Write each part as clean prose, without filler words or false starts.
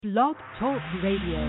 Blog Talk Radio.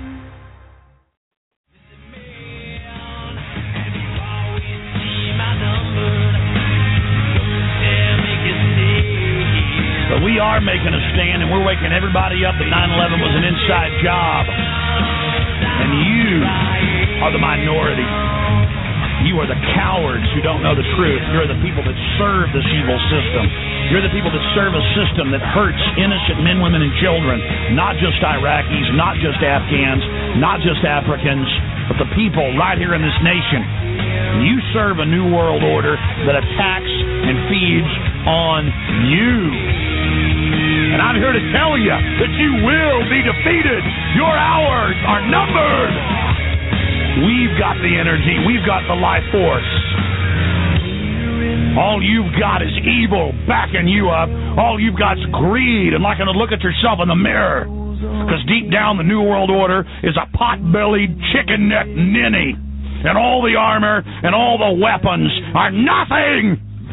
But we are making a stand, and we're waking everybody up that 9/11 was an inside job. And you are the minority. You are the cowards who don't know the truth. You're the people that serve this evil system. You're the people that serve a system that hurts innocent men, women, and children. Not just Iraqis, not just Afghans, not just Africans, but the people right here in this nation. You serve a new world order that attacks and feeds on you. And I'm here to tell you that you will be defeated. Your hours are numbered. We've got the energy. We've got the life force. All you've got is evil backing you up. All you've got is greed and liking to look at yourself in the mirror. Because deep down, the New World Order is a pot-bellied, chicken-necked ninny. And all the armor and all the weapons are nothing.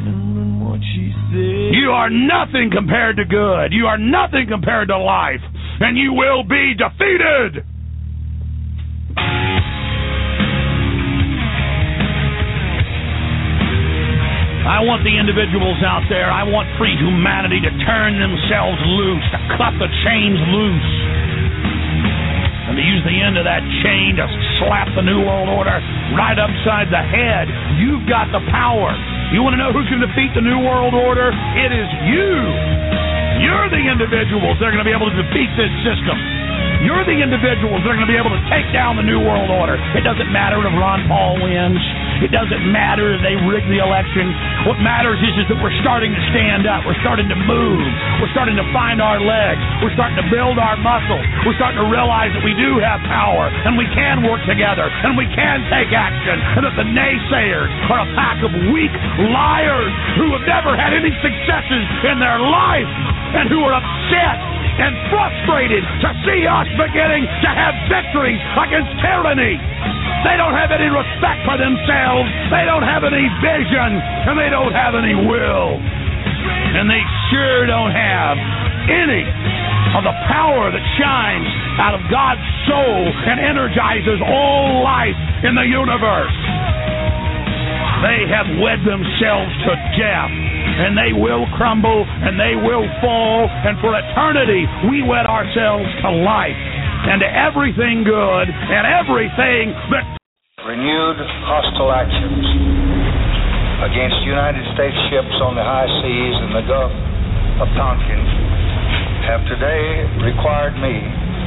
You are nothing compared to good. You are nothing compared to life. And you will be defeated. I want the individuals out there, I want free humanity to turn themselves loose, to cut the chains loose, and to use the end of that chain to slap the New World Order right upside the head. You've got the power. You want to know who's going to defeat the New World Order? It is you. You're the individuals that are going to be able to defeat this system. You're the individuals that are going to be able to take down the New World Order. It doesn't matter if Ron Paul wins. It doesn't matter if they rig the election. What matters is that we're starting to stand up. We're starting to move. We're starting to find our legs. We're starting to build our muscle. We're starting to realize that we do have power, and we can work together, and we can take action, and that the naysayers are a pack of weak liars who have never had any successes in their life and who are upset and frustrated to see us beginning to have victories against tyranny. They don't have any respect for themselves. They don't have any vision, and they don't have any will. And they sure don't have any of the power that shines out of God's soul and energizes all life in the universe. They have wed themselves to death, and they will crumble, and they will fall, and for eternity we wed ourselves to life, and to everything good, and everything that... Renewed hostile actions against United States ships on the high seas and the Gulf of Tonkin have today required me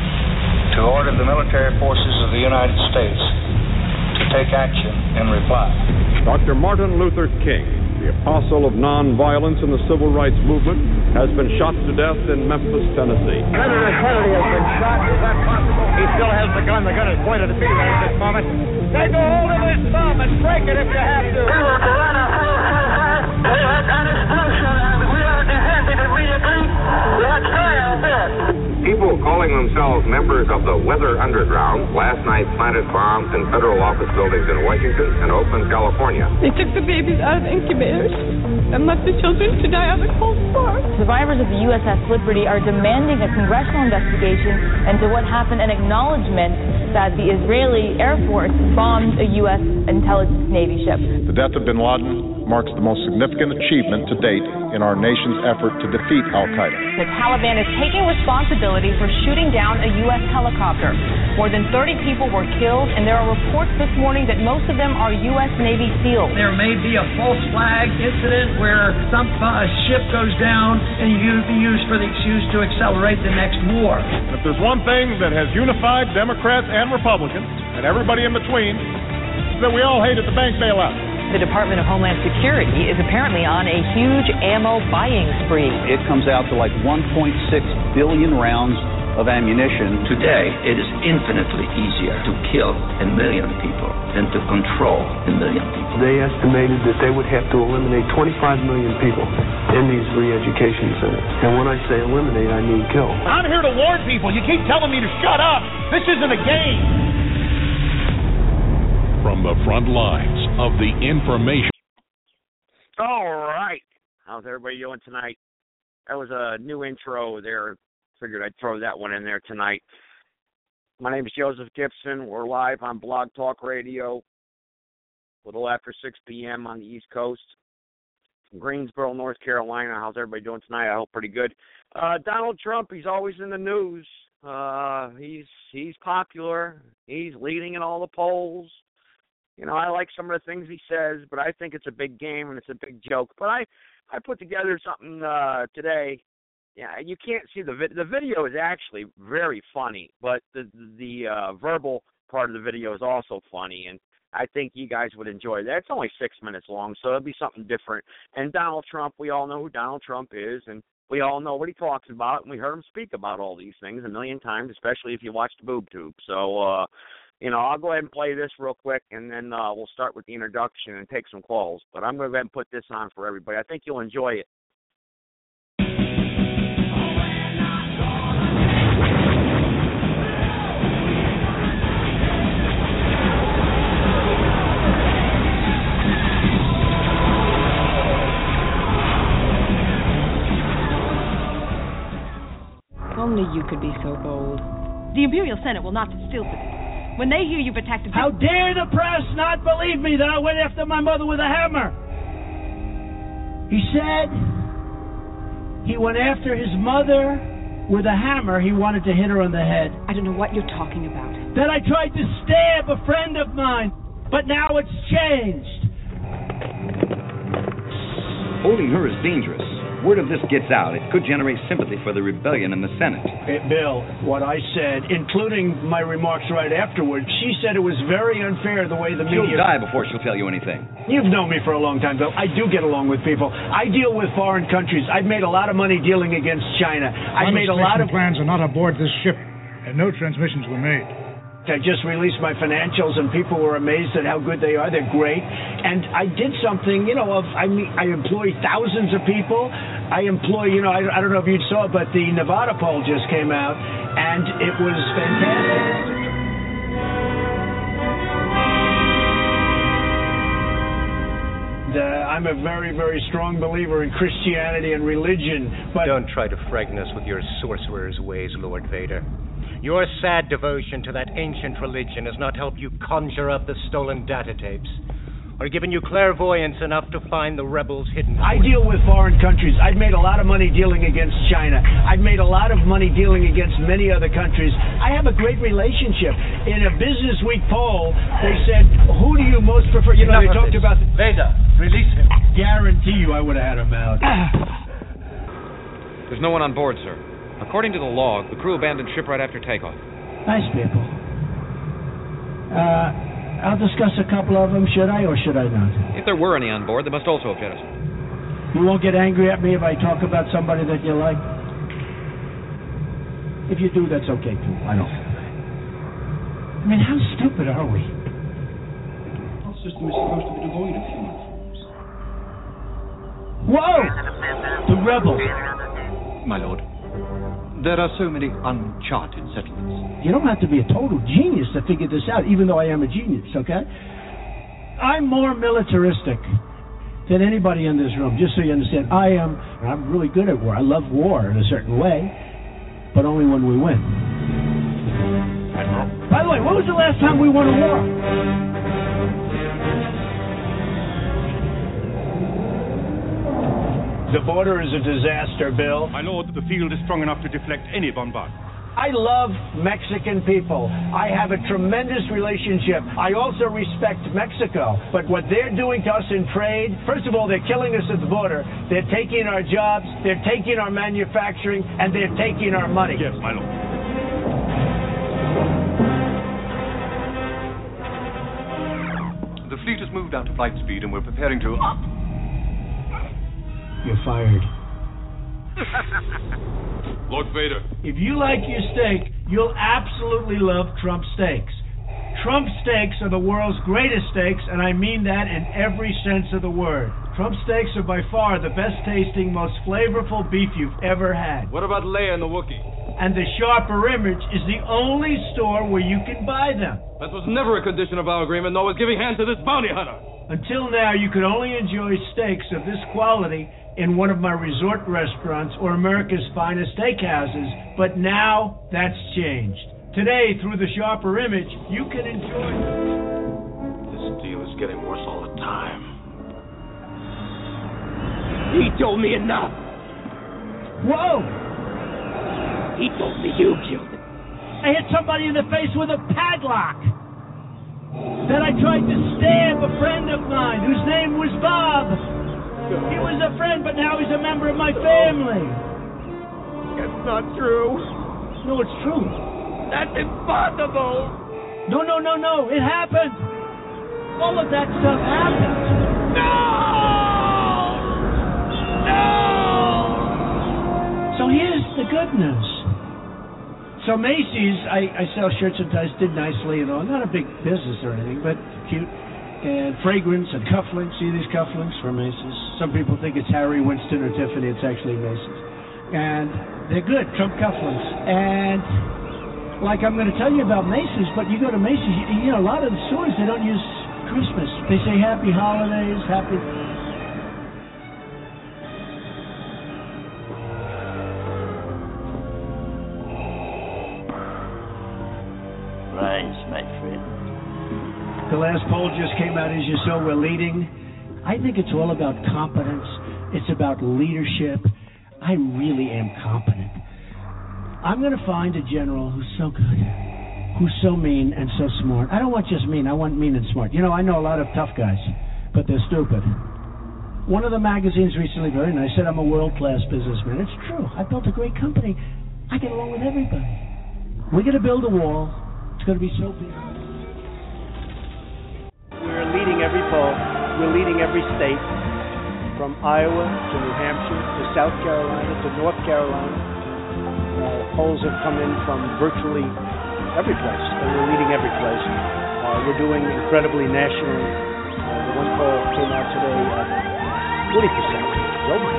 to order the military forces of the United States to take action in reply. Dr. Martin Luther King, the apostle of nonviolence in the civil rights movement, has been shot to death in Memphis, Tennessee. Senator Kennedy has been shot. Is that possible? He still has the gun. The gun is pointed at me right at this moment. Take a hold of his thumb and break it if you have to. We are to run our we are an explosion and we are defended immediately. Let's try our best. People calling themselves members of the Weather Underground last night planted bombs in federal office buildings in Washington and Oakland, California. They took the babies out of incubators and left the children to die on the cold floor. Survivors of the USS Liberty are demanding a congressional investigation into what happened and acknowledgement that the Israeli Air Force bombed a U.S. intelligence Navy ship. The death of bin Laden marks the most significant achievement to date in our nation's effort to defeat al-Qaeda. The Taliban is taking responsibility for shooting down a U.S. helicopter. More than 30 people were killed, and there are reports this morning that most of them are U.S. Navy SEALs. There may be a false flag incident where some ship goes down and be used for the excuse to accelerate the next war. If there's one thing that has unified Democrats and Republicans, and everybody in between, is that we all hated the bank bailout. The Department of Homeland Security is apparently on a huge ammo buying spree. It comes out to like 1.6 billion rounds of ammunition. Today, it is infinitely easier to kill 1 million people than to control 1 million people. They estimated that they would have to eliminate 25 million people in these re-education centers. And when I say eliminate, I mean kill. I'm here to warn people. You keep telling me to shut up. This isn't a game. From the front lines of the information. All right. How's everybody doing tonight? That was a new intro there Figured I'd throw that one in there tonight. My name is Joseph Gibson. We're live on Blog Talk Radio, a little after 6 p.m. on the East Coast. From Greensboro, North Carolina. How's everybody doing tonight? I hope pretty good. Donald Trump, he's always in the news. He's popular. He's leading in all the polls. You know, I like some of the things he says, but I think it's a big game and it's a big joke. But I put together something today. Yeah, you can't see the video is actually very funny, but the verbal part of the video is also funny, and I think you guys would enjoy that. It's only 6 minutes long, so it'll be something different. And Donald Trump, we all know who Donald Trump is, and we all know what he talks about, and we heard him speak about all these things a million times, especially if you watch the boob tube. So, you know, I'll go ahead and play this real quick, and then we'll start with the introduction and take some calls. But I'm going to go ahead and put this on for everybody. I think you'll enjoy it. Only you could be so bold. The Imperial Senate will not still sit. When they hear you've attacked a... How dare the press not believe me that I went after my mother with a hammer? He said he went after his mother with a hammer. He wanted to hit her on the head. I don't know what you're talking about. Then I tried to stab a friend of mine, but now it's changed. Holding her is dangerous. Word of this gets out, it could generate sympathy for the rebellion in the Senate. Hey, Bill, what I said, including my remarks right afterwards, she said it was very unfair the way the media... She'll die before she'll tell you anything. You've known me for a long time, Bill. I do get along with people. I deal with foreign countries. I've made a lot of money dealing against China. I've made a lot of... plans are not aboard this ship, and no transmissions were made. I just released my financials, and people were amazed at how good they are. They're great. And I did something, you know, I employ thousands of people. I employ, you know, I don't know if you saw it, but the Nevada poll just came out, and it was fantastic. I'm a very, very strong believer in Christianity and religion, but... Don't try to frighten us with your sorcerer's ways, Lord Vader. Your sad devotion to that ancient religion has not helped you conjure up the stolen data tapes, or given you clairvoyance enough to find the rebels hidden. I deal with foreign countries. I've made a lot of money dealing against China. I've made a lot of money dealing against many other countries. I have a great relationship. In a Business Week poll, they said, who do you most prefer? You know, they talked about... Vader, release him. Guarantee you I would have had him out. There's no one on board, sir. According to the log, the crew abandoned ship right after takeoff. Nice people. I'll discuss a couple of them. Should I or should I not? If there were any on board, they must also have jettisoned. You won't get angry at me if I talk about somebody that you like? If you do, that's okay, too. I don't. I mean, how stupid are we? Our system is supposed to be devoid of human forms. Whoa! The rebels. My lord, there are so many uncharted settlements. You don't have to be a total genius to figure this out, even though I am a genius, okay? I'm more militaristic than anybody in this room, just so you understand. I'm really good at war. I love war in a certain way, but only when we win. By the way, when was the last time we won a war? The border is a disaster, Bill. My lord, the field is strong enough to deflect any bombardment. I love Mexican people. I have a tremendous relationship. I also respect Mexico. But what they're doing to us in trade, first of all, they're killing us at the border. They're taking our jobs, they're taking our manufacturing, and they're taking our money. Yes, my lord. The fleet has moved out to flight speed, and we're preparing to... You're fired. Lord Vader. If you like your steak, you'll absolutely love Trump steaks. Trump steaks are the world's greatest steaks, and I mean that in every sense of the word. Trump steaks are by far the best tasting, most flavorful beef you've ever had. What about Leia and the Wookiee? And the Sharper Image is the only store where you can buy them. That was never a condition of our agreement, nor was giving hand to this bounty hunter. Until now, you could only enjoy steaks of this quality in one of my resort restaurants or America's finest steakhouses, but now that's changed. Today, through the sharper image, you can enjoy... This deal is getting worse all the time. He told me enough. Whoa! He told me you killed him. I hit somebody in the face with a padlock. Then I tried to stab a friend of mine whose name was Bob. He was a friend, but now he's a member of my family. That's not true. No, it's true. That's impossible. No. It happened. All of that stuff happened. No! So here's the good news. So Macy's, I sell shirts and ties, did nicely and all. Not a big business or anything, but cute. And fragrance and cufflinks. See these cufflinks from Macy's? Some people think it's Harry Winston or Tiffany. It's actually Macy's. And they're good, Trump cufflinks. And like I'm going to tell you about Macy's, but you go to Macy's, you know, a lot of the stores, they don't use Christmas. They say Happy Holidays, Happy... Rise, my friend. The last poll just came out, as you saw. We're leading. I think it's all about competence. It's about leadership. I really am competent. I'm going to find a general who's so good, who's so mean and so smart. I don't want just mean. I want mean and smart. You know, I know a lot of tough guys, but they're stupid. One of the magazines recently, very nice, said I'm a world-class businessman. It's true. I built a great company. I get along with everybody. We're going to build a wall. It's going to be so big. We're leading every poll. We're leading every state, from Iowa to New Hampshire to South Carolina to North Carolina. Polls have come in from virtually every place, and we're leading every place. We're doing incredibly nationally. The one poll came out today at 40%. It's over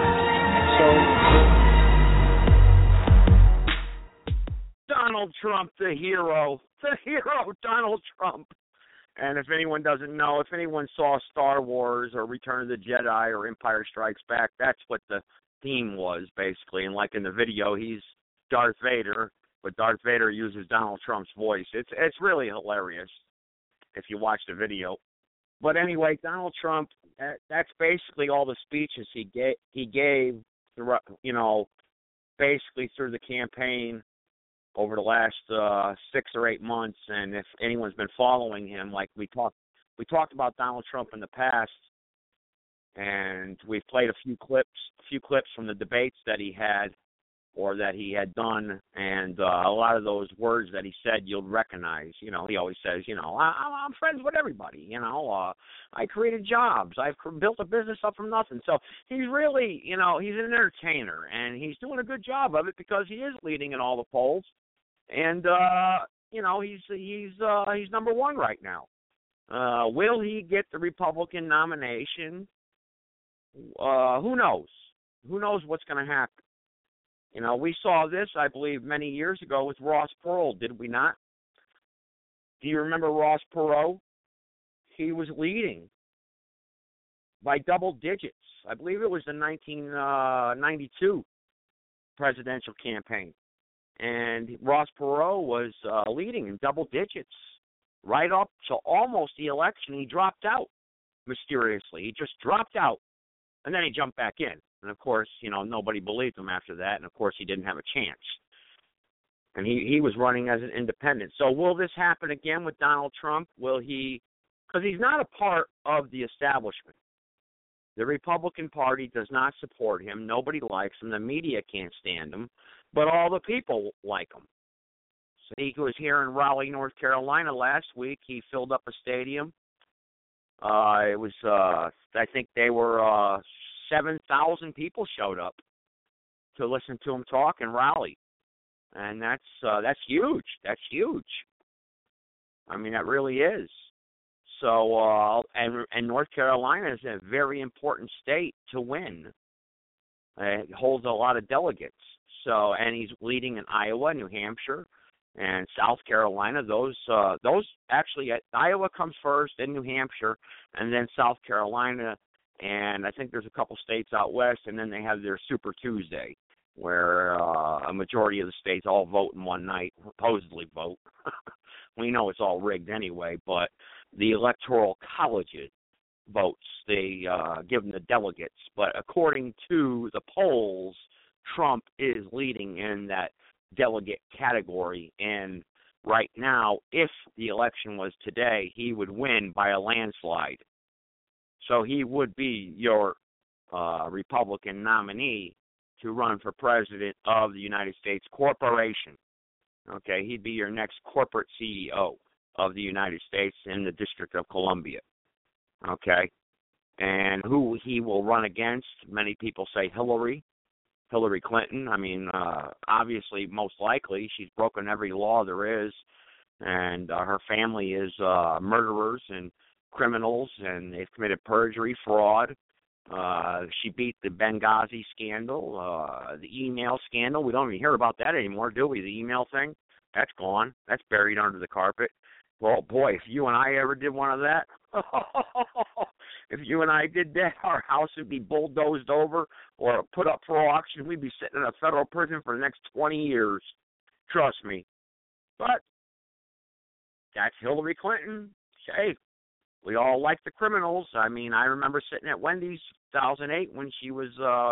40%. Donald Trump, the hero, Donald Trump. And if anyone doesn't know, if anyone saw Star Wars or Return of the Jedi or Empire Strikes Back, that's what the theme was, basically. And like in the video, he's Darth Vader, but Darth Vader uses Donald Trump's voice. It's really hilarious if you watch the video. But anyway, Donald Trump, that's basically all the speeches he gave, you know, basically through the campaign over the last 6 or 8 months. And if anyone's been following him, like we talked about Donald Trump in the past, and we've played a few clips from the debates that he had or that he had done, and a lot of those words that he said you'll recognize. You know, he always says, you know, I'm friends with everybody. You know, I created jobs. I've built a business up from nothing. So he's really, you know, he's an entertainer, and he's doing a good job of it because he is leading in all the polls. And you know, he's number one right now. Will he get the Republican nomination? Who knows? Who knows what's going to happen? You know, we saw this, I believe, many years ago with Ross Perot, did we not? Do you remember Ross Perot? He was leading by double digits. I believe it was the 1992 presidential campaign. And Ross Perot was leading in double digits right up to almost the election. He dropped out mysteriously. He just dropped out, and then he jumped back in. And, of course, you know, nobody believed him after that, and, of course, he didn't have a chance. And he was running as an independent. So will this happen again with Donald Trump? Will he – because he's not a part of the establishment. The Republican Party does not support him. Nobody likes him. The media can't stand him. But all the people like him. So he was here in Raleigh, North Carolina last week. He filled up a stadium. It was, I think they were 7,000 people showed up to listen to him talk in Raleigh. And that's huge. That's huge. I mean, that really is. So, and North Carolina is a very important state to win. It holds a lot of delegates. So, and he's leading in Iowa, New Hampshire, And South Carolina, those actually, Iowa comes first, then New Hampshire, and then South Carolina, and I think there's a couple states out west, and then they have their Super Tuesday, where a majority of the states all vote in one night, supposedly vote. We know it's all rigged anyway, but the electoral colleges votes. They give them the delegates. But according to the polls, Trump is leading in that delegate category. And right now, if the election was today, he would win by a landslide. So he would be your Republican nominee to run for president of the United States corporation. Okay, he'd be your next corporate CEO of the United States in the District of Columbia. Okay, and who he will run against, many people say Hillary Clinton. I mean, obviously, most likely, she's broken every law there is, and her family is murderers and criminals, and they've committed perjury, fraud. She beat the Benghazi scandal, the email scandal. We don't even hear about that anymore, do we? The email thing? That's gone. That's buried under the carpet. Well, boy, if you and I ever did one of that, if you and I did that, our house would be bulldozed over or put up for auction. We'd be sitting in a federal prison for the next 20 years. Trust me. But that's Hillary Clinton. Hey, we all like the criminals. I mean, I remember sitting at Wendy's 2008 when she was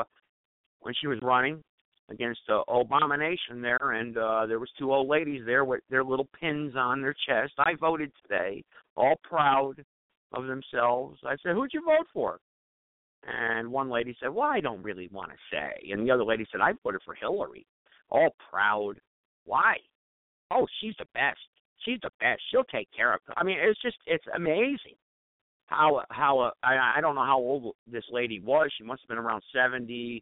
running against Obama Nation there, and there was two old ladies there with their little pins on their chest. I voted today, all proud of themselves. I said, "Who'd you vote for?" And one lady said, "Well, I don't really want to say." And the other lady said, "I voted for Hillary." All proud. Why? Oh, she's the best. She's the best. She'll take care of her. I mean, it's amazing how I don't know how old this lady was. She must have been around 70,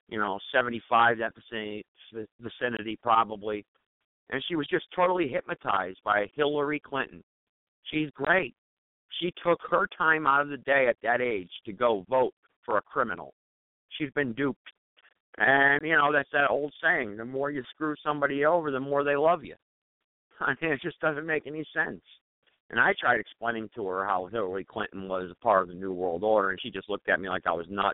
75, that vicinity probably. And she was just totally hypnotized by Hillary Clinton. She's great. She took her time out of the day at that age to go vote for a criminal. She's been duped. And, that's that old saying, the more you screw somebody over, the more they love you. I mean, it just doesn't make any sense. And I tried explaining to her how Hillary Clinton was a part of the New World Order, and she just looked at me like I was nuts.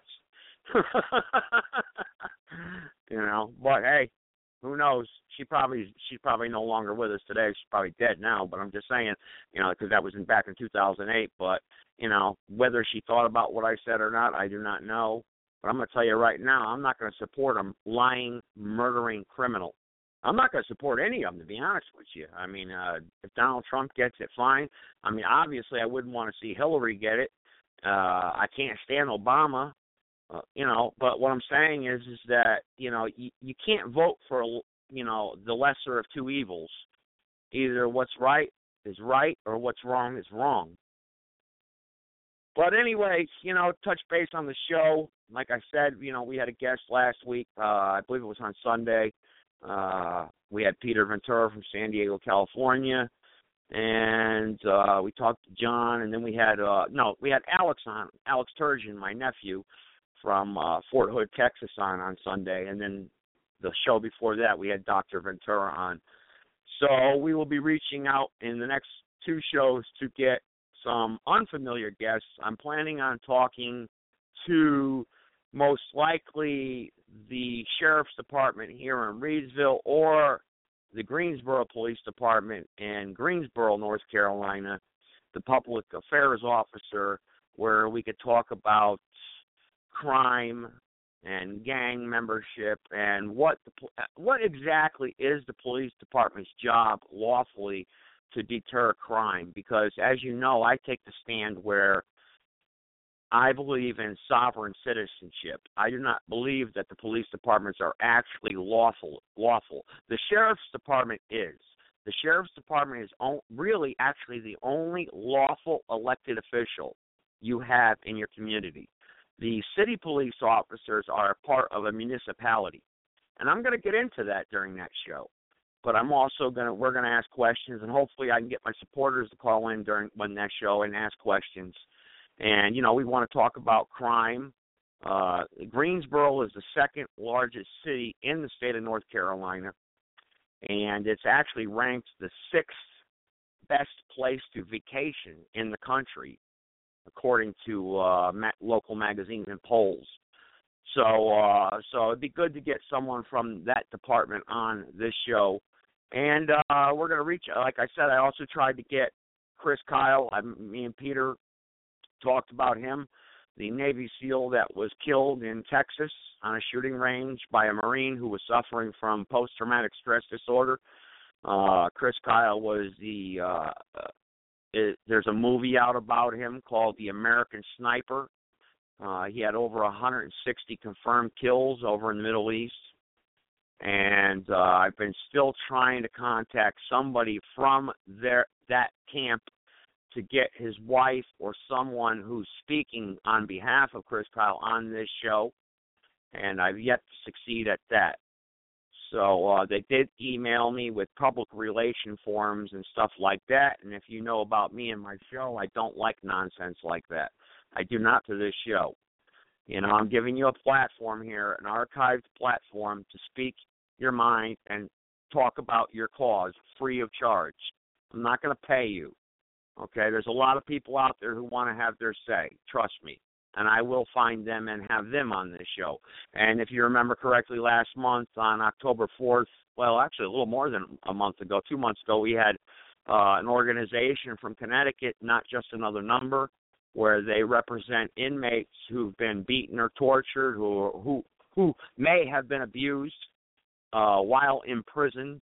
But hey, who knows? She's probably no longer with us today. She's probably dead now. But I'm just saying, because that was back in 2008. But whether she thought about what I said or not, I do not know. But I'm going to tell you right now, I'm not going to support a lying, murdering criminal. I'm not going to support any of them, to be honest with you. I mean, if Donald Trump gets it, fine. I mean, obviously, I wouldn't want to see Hillary get it. I can't stand Obama, But what I'm saying is that, you can't vote for, the lesser of two evils. Either what's right is right or what's wrong is wrong. But anyway, touch base on the show. Like I said, we had a guest last week. I believe it was on Sunday. We had Peter Ventura from San Diego, California, and we talked to John, and then we had Alex on, Alex Turgeon, my nephew, from Fort Hood, Texas, on Sunday, and then the show before that we had Dr. Ventura on. So we will be reaching out in the next two shows to get some unfamiliar guests. I'm planning on talking to most likely the Sheriff's Department here in Reidsville or the Greensboro Police Department in Greensboro, North Carolina, the public affairs officer, where we could talk about crime and gang membership and what exactly is the police department's job lawfully to deter crime. Because, as you know, I take the stand where I believe in sovereign citizenship. I do not believe that the police departments are actually lawful. The Sheriff's Department is. The Sheriff's Department is really actually the only lawful elected official you have in your community. The city police officers are a part of a municipality. And I'm going to get into that during that show. But I'm also we're going to ask questions, and hopefully I can get my supporters to call in when that show and ask questions. And, we want to talk about crime. Greensboro is the second largest city in the state of North Carolina. and it's actually ranked the 6th best place to vacation in the country, according to local magazines and polls. So it'd be good to get someone from that department on this show. And we're going to reach, like I said, I also tried to get Chris Kyle. Me and Peter talked about him, the Navy SEAL that was killed in Texas on a shooting range by a Marine who was suffering from post-traumatic stress disorder. Chris Kyle was there's a movie out about him called The American Sniper. He had over 160 confirmed kills over in the Middle East. And I've been still trying to contact somebody from that camp to get his wife or someone who's speaking on behalf of Chris Kyle on this show, and I've yet to succeed at that. So they did email me with public relation forms and stuff like that, and if you know about me and my show, I don't like nonsense like that. I do not to this show. You know, I'm giving you a platform here, an archived platform to speak your mind and talk about your cause free of charge. I'm not going to pay you. Okay, there's a lot of people out there who want to have their say. Trust me. And I will find them and have them on this show. And if you remember correctly, last month on October 4th, well, actually a little more than a month ago, 2 months ago, we had an organization from Connecticut, Not Just Another Number, where they represent inmates who've been beaten or tortured, who may have been abused while imprisoned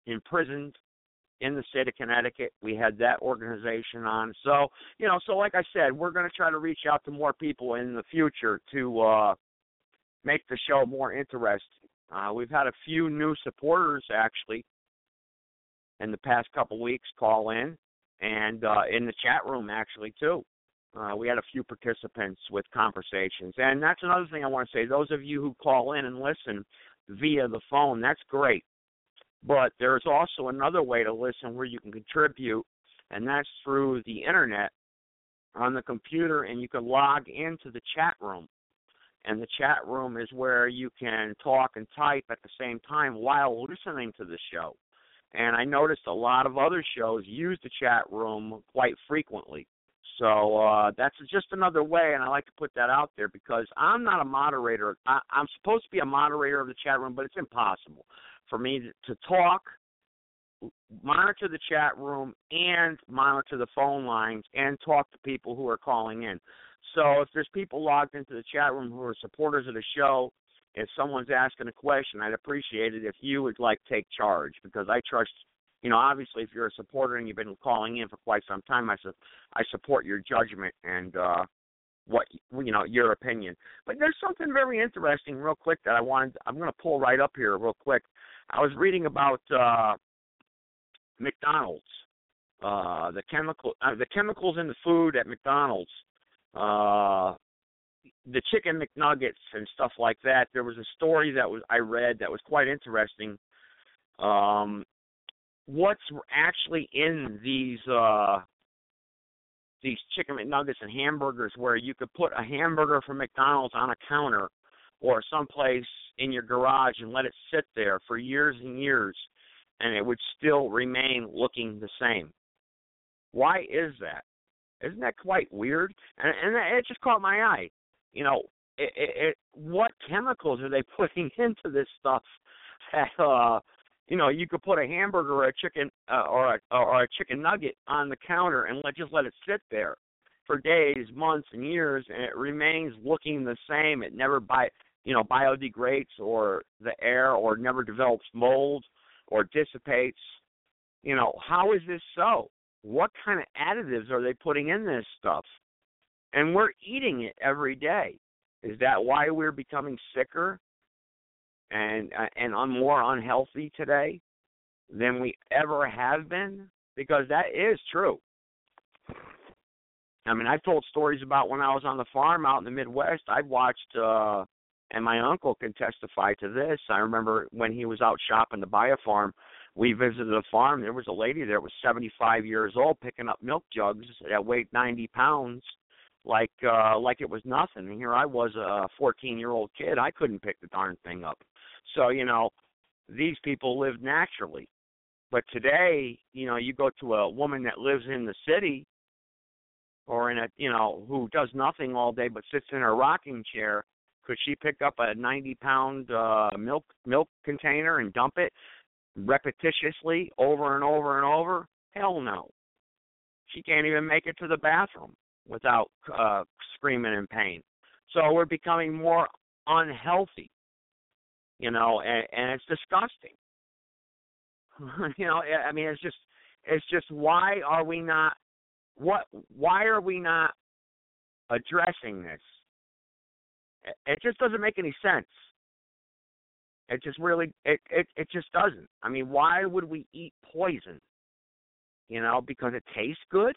in the state of Connecticut. We had that organization on. So, so like I said, we're going to try to reach out to more people in the future to make the show more interesting. We've had a few new supporters, actually, in the past couple weeks call in, and in the chat room, actually, too. We had a few participants with conversations. And that's another thing I want to say. Those of you who call in and listen via the phone, that's great. But there's also another way to listen where you can contribute, and that's through the Internet on the computer, and you can log into the chat room. And the chat room is where you can talk and type at the same time while listening to the show. And I noticed a lot of other shows use the chat room quite frequently. So that's just another way, and I like to put that out there because I'm not a moderator. I'm supposed to be a moderator of the chat room, but it's impossible for me to talk, monitor the chat room, and monitor the phone lines and talk to people who are calling in. So if there's people logged into the chat room who are supporters of the show, if someone's asking a question, I'd appreciate it if you would take charge because I trust. Obviously, if you're a supporter and you've been calling in for quite some time, I support your judgment and your opinion. But there's something very interesting, real quick, that I'm going to pull right up here, real quick. I was reading about McDonald's, the chemicals in the food at McDonald's, the chicken McNuggets and stuff like that. There was a story I read that was quite interesting. What's actually in these chicken McNuggets and hamburgers, where you could put a hamburger from McDonald's on a counter or someplace in your garage and let it sit there for years and years, and it would still remain looking the same. Why is that? Isn't that quite weird? And it just caught my eye. What chemicals are they putting into this stuff that you could put a hamburger or a chicken or a chicken nugget on the counter and just let it sit there for days, months, and years, and it remains looking the same. It never biodegrades or the air, or never develops mold or dissipates. How is this so? What kind of additives are they putting in this stuff? And we're eating it every day. Is that why we're becoming sicker and more unhealthy today than we ever have been? Because that is true. I mean, I've told stories about when I was on the farm out in the Midwest. I watched, and my uncle can testify to this. I remember when he was out shopping to buy a farm, we visited a farm. There was a lady there that was 75 years old picking up milk jugs that weighed 90 pounds like it was nothing. And here I was, a 14-year-old kid. I couldn't pick the darn thing up. So, these people lived naturally. But today, you go to a woman that lives in the city or who does nothing all day but sits in her rocking chair. Could she pick up a 90-pound milk container and dump it repetitiously over and over and over? Hell no. She can't even make it to the bathroom without screaming in pain. So we're becoming more unhealthy, and it's disgusting. I mean, it's just why are we not addressing this? It just doesn't make any sense. It just really, it just doesn't. I mean, why would we eat poison? Because it tastes good?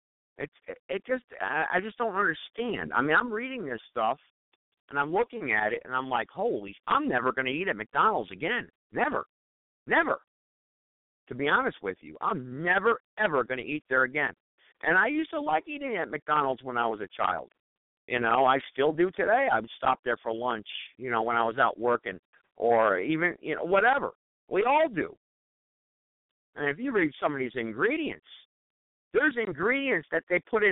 I just don't understand. I mean, I'm reading this stuff, and I'm looking at it, and I'm like, I'm never going to eat at McDonald's again. Never. Never. To be honest with you, I'm never, ever going to eat there again. And I used to like eating at McDonald's when I was a child. I still do today. I would stop there for lunch, when I was out working, or even, whatever. We all do. And if you read some of these ingredients, there's ingredients that they put in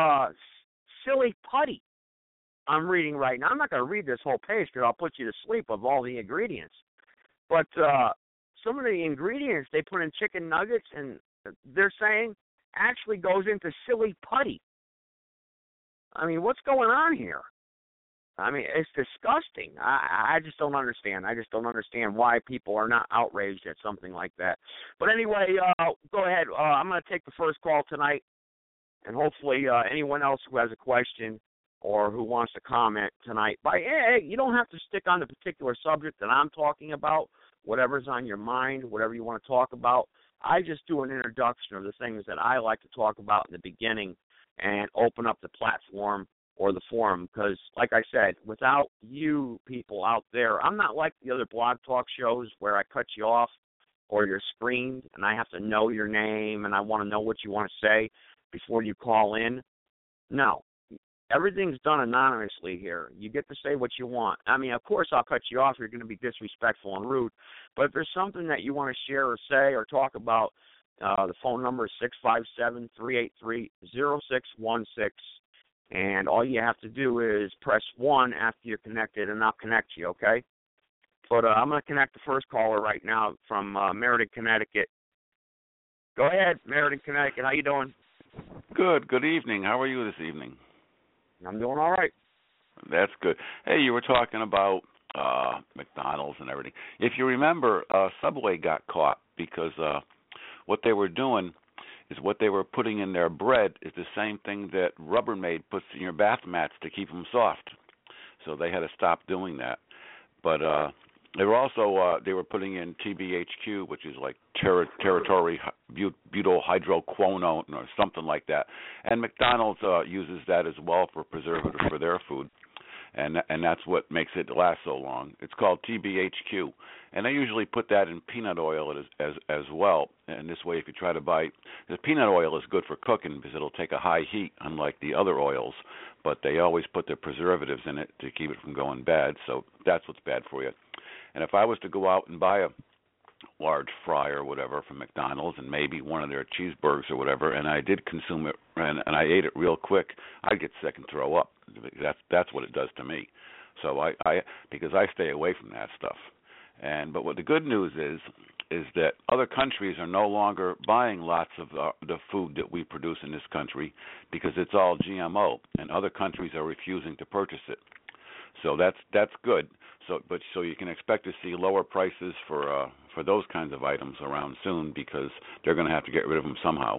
silly putty. I'm reading right now. I'm not going to read this whole page because I'll put you to sleep of all the ingredients. But some of the ingredients they put in chicken nuggets, and they're saying actually goes into silly putty. I mean, what's going on here? I mean, it's disgusting. I just don't understand. I just don't understand why people are not outraged at something like that. But anyway, go ahead. I'm going to take the first call tonight, and hopefully anyone else who has a question or who wants to comment tonight. Hey, you don't have to stick on the particular subject that I'm talking about, whatever's on your mind, whatever you want to talk about. I just do an introduction of the things that I like to talk about in the beginning and open up the platform or the forum, because, like I said, without you people out there, I'm not like the other blog talk shows where I cut you off or you're screened and I have to know your name and I want to know what you want to say before you call in. No. Everything's done anonymously here. You get to say what you want. I mean, of course I'll cut you off. You're going to be disrespectful and rude. But if there's something that you want to share or say or talk about, the phone number is 657-383-0616. And all you have to do is press 1 after you're connected, and I'll connect you, okay? But I'm going to connect the first caller right now from Meriden, Connecticut. Go ahead, Meriden, Connecticut. How you doing? Good. Good evening. How are you this evening? I'm doing all right. That's good. Hey, you were talking about McDonald's and everything. If you remember, Subway got caught because what they were doing is what they were putting in their bread is the same thing that Rubbermaid puts in your bath mats to keep them soft. So they had to stop doing that. But they were also they were putting in TBHQ, which is like territory butyl hydroquinone or something like that. And McDonald's uses that as well for preservative for their food. And that's what makes it last so long. It's called TBHQ, and they usually put that in peanut oil as well. And this way, if you try to buy, the peanut oil is good for cooking because it'll take a high heat, unlike the other oils. But they always put their preservatives in it to keep it from going bad. So that's what's bad for you. And if I was to go out and buy a large fry or whatever from McDonald's and maybe one of their cheeseburgers or whatever, and I did consume it and I ate it real quick, I'd get sick and throw up. That's what it does to me. So I because I stay away from that stuff. But what the good news is that other countries are no longer buying lots of the food that we produce in this country because it's all GMO, and other countries are refusing to purchase it. So that's good. So you can expect to see lower prices for those kinds of items around soon because they're going to have to get rid of them somehow.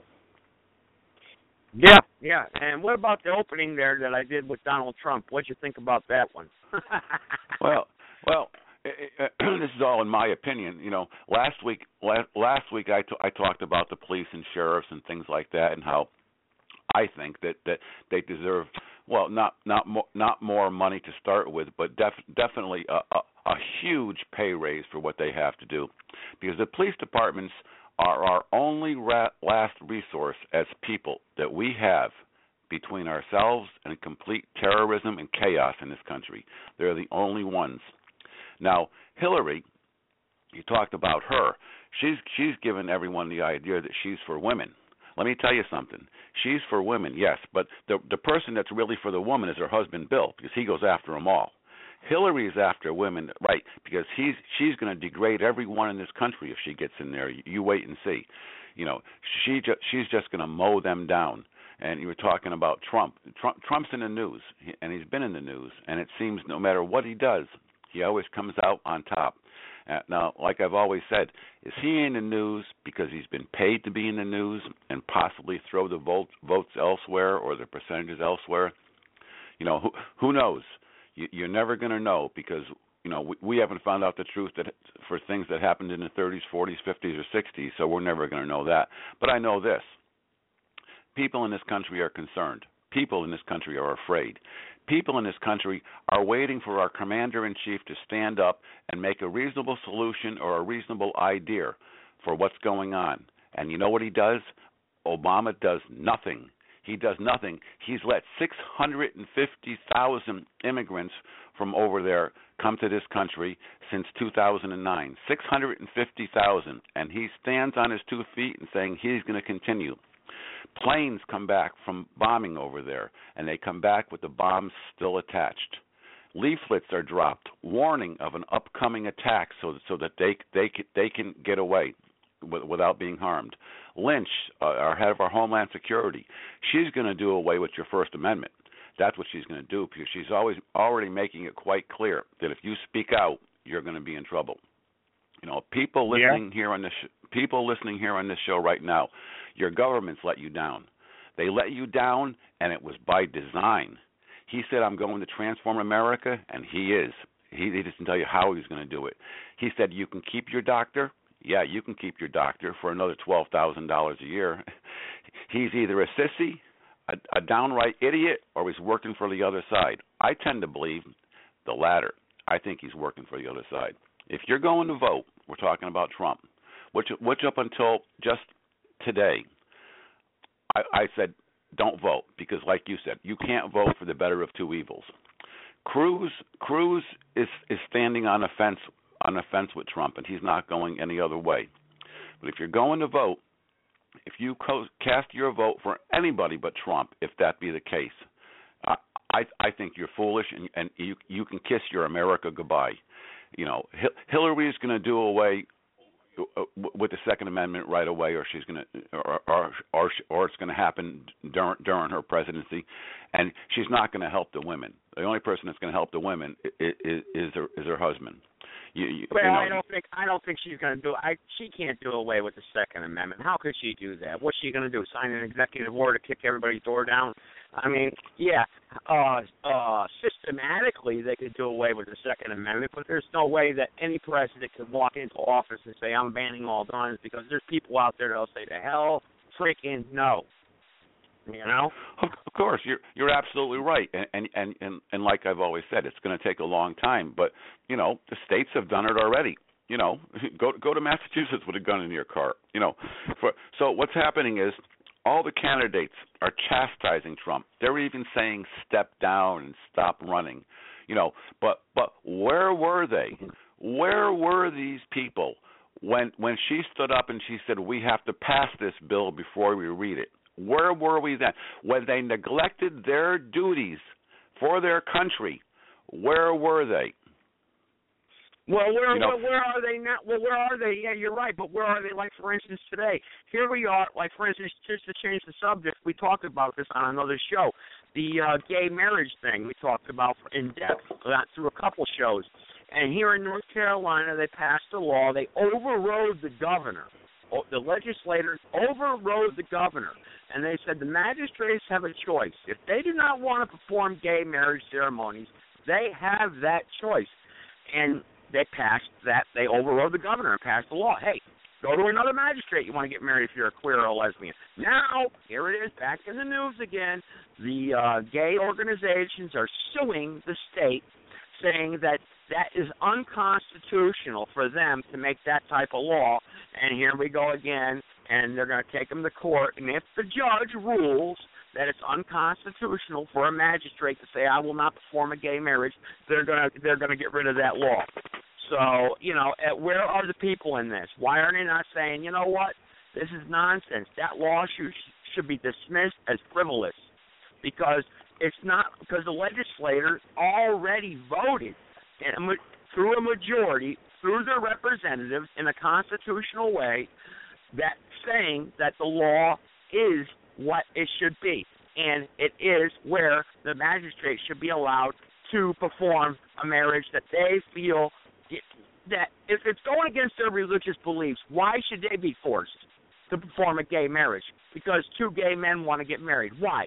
Yeah. And what about the opening there that I did with Donald Trump? What'd you think about that one? Well, this is all in my opinion. Last week I talked about the police and sheriffs and things like that, and how I think that they deserve, well, not more money to start with, but definitely a huge pay raise for what they have to do, because the police departments are our only last resource as people that we have between ourselves and complete terrorism and chaos in this country. They're the only ones. Now, Hillary You talked about her. She's given everyone the idea that she's for women. Let me tell you something. She's for women, yes, but the person that's really for the woman is her husband, Bill, because he goes after them all. Hillary's after women, right, because she's going to degrade everyone in this country if she gets in there. You wait and see. You know, she's just going to mow them down. And you were talking about Trump. Trump's in the news, and he's been in the news, and it seems no matter what he does, he always comes out on top. Now, like I've always said, is he in the news because he's been paid to be in the news and possibly throw the votes elsewhere or the percentages elsewhere? You know, who knows? You're never going to know because, you know, we haven't found out the truth that for things that happened in the 30s, 40s, 50s, or 60s, so we're never going to know that. But I know this. People in this country are concerned. People in this country are afraid. People in this country are waiting for our commander-in-chief to stand up and make a reasonable solution or a reasonable idea for what's going on. And you know what he does? Obama does nothing. He does nothing. He's let 650,000 immigrants from over there come to this country since 2009. 650,000. And he stands on his 2 feet and saying he's going to continue. Planes come back from bombing over there, and they come back with the bombs still attached. Leaflets are dropped, warning of an upcoming attack, so that they can get away without being harmed. Lynch, our head of our Homeland Security, she's going to do away with your First Amendment. That's what she's going to do because she's already making it quite clear that if you speak out, you're going to be in trouble. You know, people listening here on this show right now, your government's let you down. They let you down, and it was by design. He said, I'm going to transform America, and he is. He doesn't tell you how he's going to do it. He said, you can keep your doctor. Yeah, you can keep your doctor for another $12,000 a year. He's either a sissy, a downright idiot, or he's working for the other side. I tend to believe the latter. I think he's working for the other side. If you're going to vote, we're talking about Trump, which up until just today, I said don't vote because, like you said, you can't vote for the better of two evils. Cruz is standing on a fence with Trump, and he's not going any other way. But if you're going to vote, if you cast your vote for anybody but Trump, if that be the case, I think you're foolish, and you can kiss your America goodbye. You know, Hillary is going to do away with the Second Amendment right away, or she's going to, or it's going to happen during her presidency, and she's not going to help the women. The only person that's going to help the women is her husband. I don't think she's going to do. She can't do away with the Second Amendment. How could she do that? What's she going to do? Sign an executive order to kick everybody's door down? I mean, systematically they could do away with the Second Amendment, but there's no way that any president could walk into office and say, I'm banning all guns, because there's people out there that'll say, to hell, freaking no. You know? Of course, you're absolutely right, and like I've always said, it's going to take a long time. But you know, the states have done it already. You know, go to Massachusetts with a gun in your car. You know, so what's happening is all the candidates are chastising Trump. They're even saying step down and stop running. You know, but where were they? Where were these people when she stood up and she said we have to pass this bill before we read it? Where were we then? When they neglected their duties for their country, where were they? Well, where are they now? Well, where are they? Yeah, you're right, but where are they? Like, for instance, today, here we are, like, for instance, just to change the subject, we talked about this on another show, the gay marriage thing we talked about in depth through a couple shows. And here in North Carolina, they passed a law. They overrode the governor. The legislators overrode the governor, and they said the magistrates have a choice. If they do not want to perform gay marriage ceremonies, they have that choice. And they passed that. They overrode the governor and passed the law. Hey, go to another magistrate. You want to get married if you're a queer or a lesbian. Now, here it is, back in the news again. The gay organizations are suing the state, saying that is unconstitutional for them to make that type of law. And here we go again, and they're going to take them to court. And if the judge rules that it's unconstitutional for a magistrate to say, I will not perform a gay marriage, they're going to get rid of that law. So, where are the people in this? Why are they not saying, you know what, this is nonsense. That law should be dismissed as frivolous because the legislators already voted through a majority, through their representatives in a constitutional way, that saying that the law is what it should be. And it is where the magistrate should be allowed to perform a marriage that they feel that if it's going against their religious beliefs, why should they be forced to perform a gay marriage? Because two gay men want to get married. Why?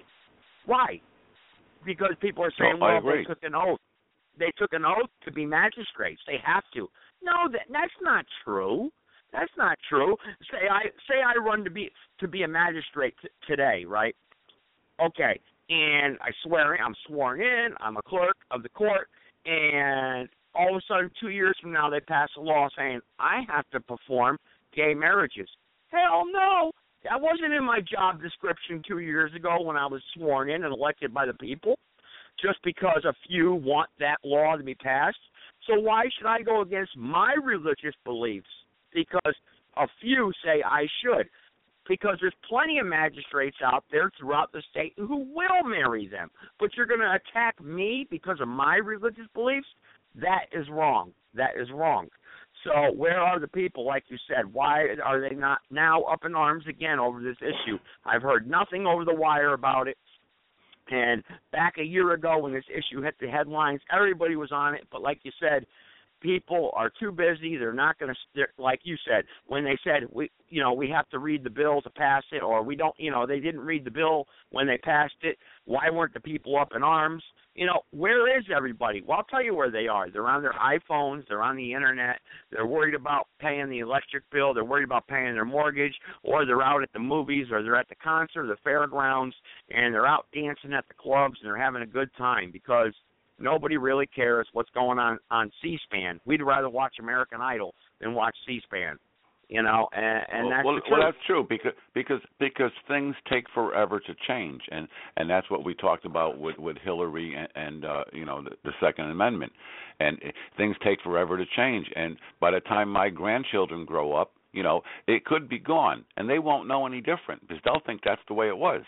Because people are saying, they took an oath. They took an oath to be magistrates. They have to. No, that's not true. That's not true. Say I run to be a magistrate today, right? Okay, and I'm sworn in. I'm a clerk of the court, and all of a sudden, 2 years from now, they pass a law saying I have to perform gay marriages. Hell no. That wasn't in my job description 2 years ago when I was sworn in and elected by the people, just because a few want that law to be passed. So why should I go against my religious beliefs because a few say I should? Because there's plenty of magistrates out there throughout the state who will marry them. But you're going to attack me because of my religious beliefs? That is wrong. That is wrong. So where are the people, like you said? Why are they not now up in arms again over this issue? I've heard nothing over the wire about it. And back a year ago when this issue hit the headlines, everybody was on it. But like you said, people are too busy. They're not going to, like you said, when they said, we have to read the bill to pass it, or we don't, they didn't read the bill when they passed it. Why weren't the people up in arms? Where is everybody? Well, I'll tell you where they are. They're on their iPhones. They're on the Internet. They're worried about paying the electric bill. They're worried about paying their mortgage, or they're out at the movies, or they're at the concert, or the fairgrounds, and they're out dancing at the clubs, and they're having a good time because nobody really cares what's going on C-SPAN. We'd rather watch American Idol than watch C-SPAN. And that's the truth. Well, that's true because things take forever to change, and that's what we talked about with Hillary and the Second Amendment, and things take forever to change. And by the time my grandchildren grow up, it could be gone, and they won't know any different because they'll think that's the way it was.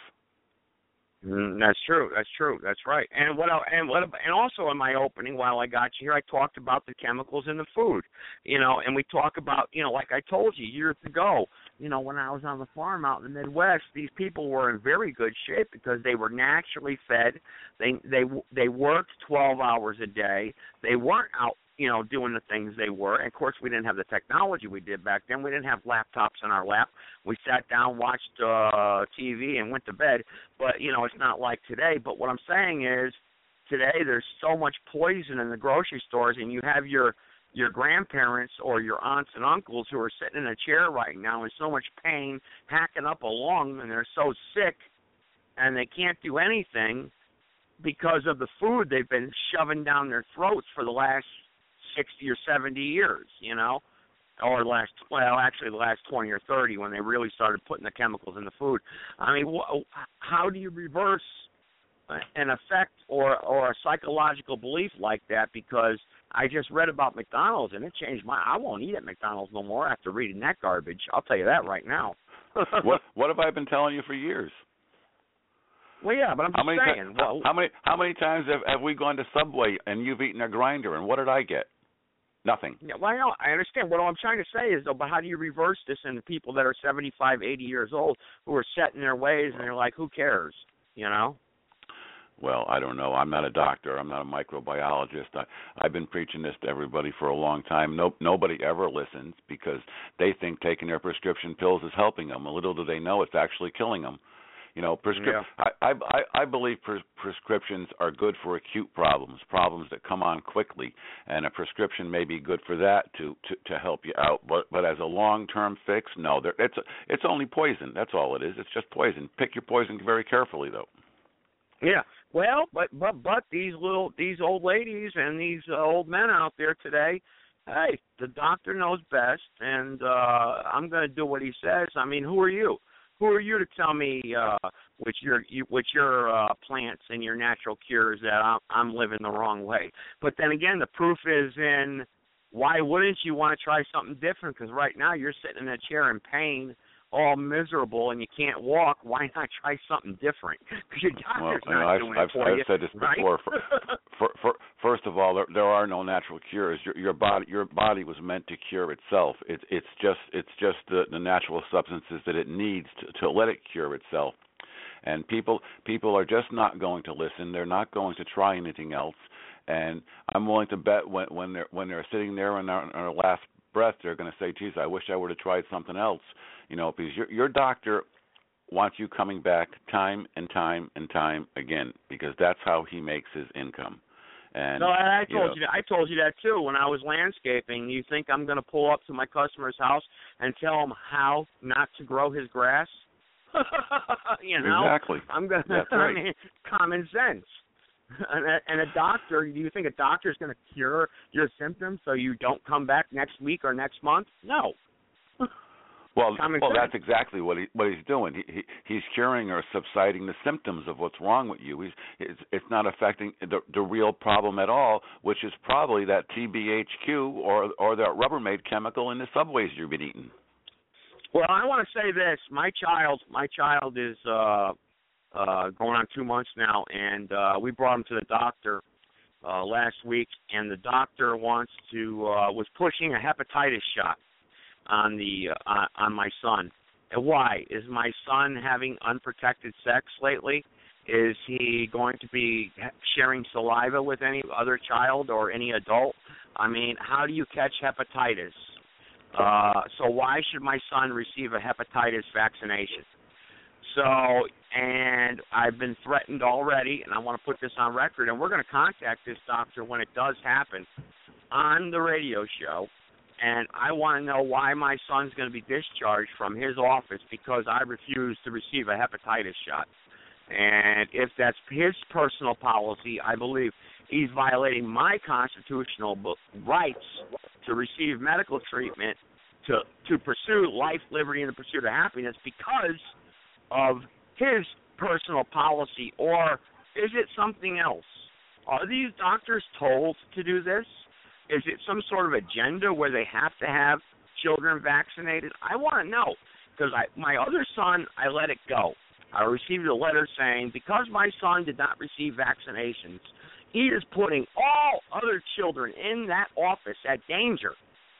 That's true. That's right. And and also in my opening, while I got you here, I talked about the chemicals in the food, and we talk about, like I told you years ago, when I was on the farm out in the Midwest, these people were in very good shape because they were naturally fed. They worked 12 hours a day. They weren't out, doing the things they were. And of course, we didn't have the technology we did back then. We didn't have laptops in our lap. We sat down, watched TV, and went to bed. But, it's not like today. But what I'm saying is, today there's so much poison in the grocery stores, and you have your grandparents or your aunts and uncles who are sitting in a chair right now in so much pain, hacking up a lung, and they're so sick, and they can't do anything because of the food they've been shoving down their throats for the last 60 or 70 years, or the last 20 or 30 when they really started putting the chemicals in the food. I mean, how do you reverse an effect or a psychological belief like that? Because I just read about McDonald's and it changed I won't eat at McDonald's no more after reading that garbage. I'll tell you that right now. What have I been telling you for years? Well, yeah, but I'm just saying. How many times have we gone to Subway and you've eaten a grinder, and what did I get? Nothing. Yeah, well, I understand. What I'm trying to say is, though, but how do you reverse this in the people that are 75, 80 years old who are set in their ways and they're like, who cares, Well, I don't know. I'm not a doctor. I'm not a microbiologist. I've been preaching this to everybody for a long time. Nobody ever listens because they think taking their prescription pills is helping them. Little do they know it's actually killing them. I believe prescriptions are good for acute problems that come on quickly, and a prescription may be good for that to help you out. But as a long-term fix, no, it's only poison. That's all it is. It's just poison. Pick your poison very carefully, though. Yeah. Well, but these old ladies and these old men out there today, hey, the doctor knows best, and I'm going to do what he says. I mean, who are you? Who are you to tell me with your plants and your natural cures that I'm living the wrong way? But then again, the proof is in why wouldn't you want to try something different? Because right now you're sitting in a chair in pain, all miserable, and you can't walk. Why not try something different? Because your doctor's not doing it for you. I've said this before. Right? First of all, there are no natural cures. Your body was meant to cure itself. It's just the natural substances that it needs to let it cure itself. And people are just not going to listen. They're not going to try anything else. And I'm willing to bet when they're sitting there on their last breath, they're going to say, "Geez, I wish I would have tried something else." Because your doctor wants you coming back time and time and time again, because that's how he makes his income. And no, I told you that too when I was landscaping. You think I'm going to pull up to my customer's house and tell him how not to grow his grass? Exactly. I'm going to. That's right. I mean, common sense. And a doctor, do you think a doctor is going to cure your symptoms so you don't come back next week or next month? No. Well, that's exactly what he's doing. He's curing or subsiding the symptoms of what's wrong with you. It's not affecting the real problem at all, which is probably that TBHQ or that Rubbermaid chemical in the Subways you've been eating. Well, I want to say this: my child is going on 2 months now, and we brought him to the doctor last week, and the doctor was pushing a hepatitis shot on my son. And why? Is my son having unprotected sex lately? Is he going to be sharing saliva with any other child or any adult? I mean, how do you catch hepatitis? So why should my son receive a hepatitis vaccination? So, and I've been threatened already, and I want to put this on record, and we're going to contact this doctor when it does happen on the radio show. And I want to know why my son's going to be discharged from his office because I refuse to receive a hepatitis shot. And if that's his personal policy, I believe he's violating my constitutional rights to receive medical treatment, to pursue life, liberty, and the pursuit of happiness because of his personal policy. Or is it something else? Are these doctors told to do this? Is it some sort of agenda where they have to have children vaccinated? I want to know, because my other son, I let it go. I received a letter saying because my son did not receive vaccinations, he is putting all other children in that office at danger,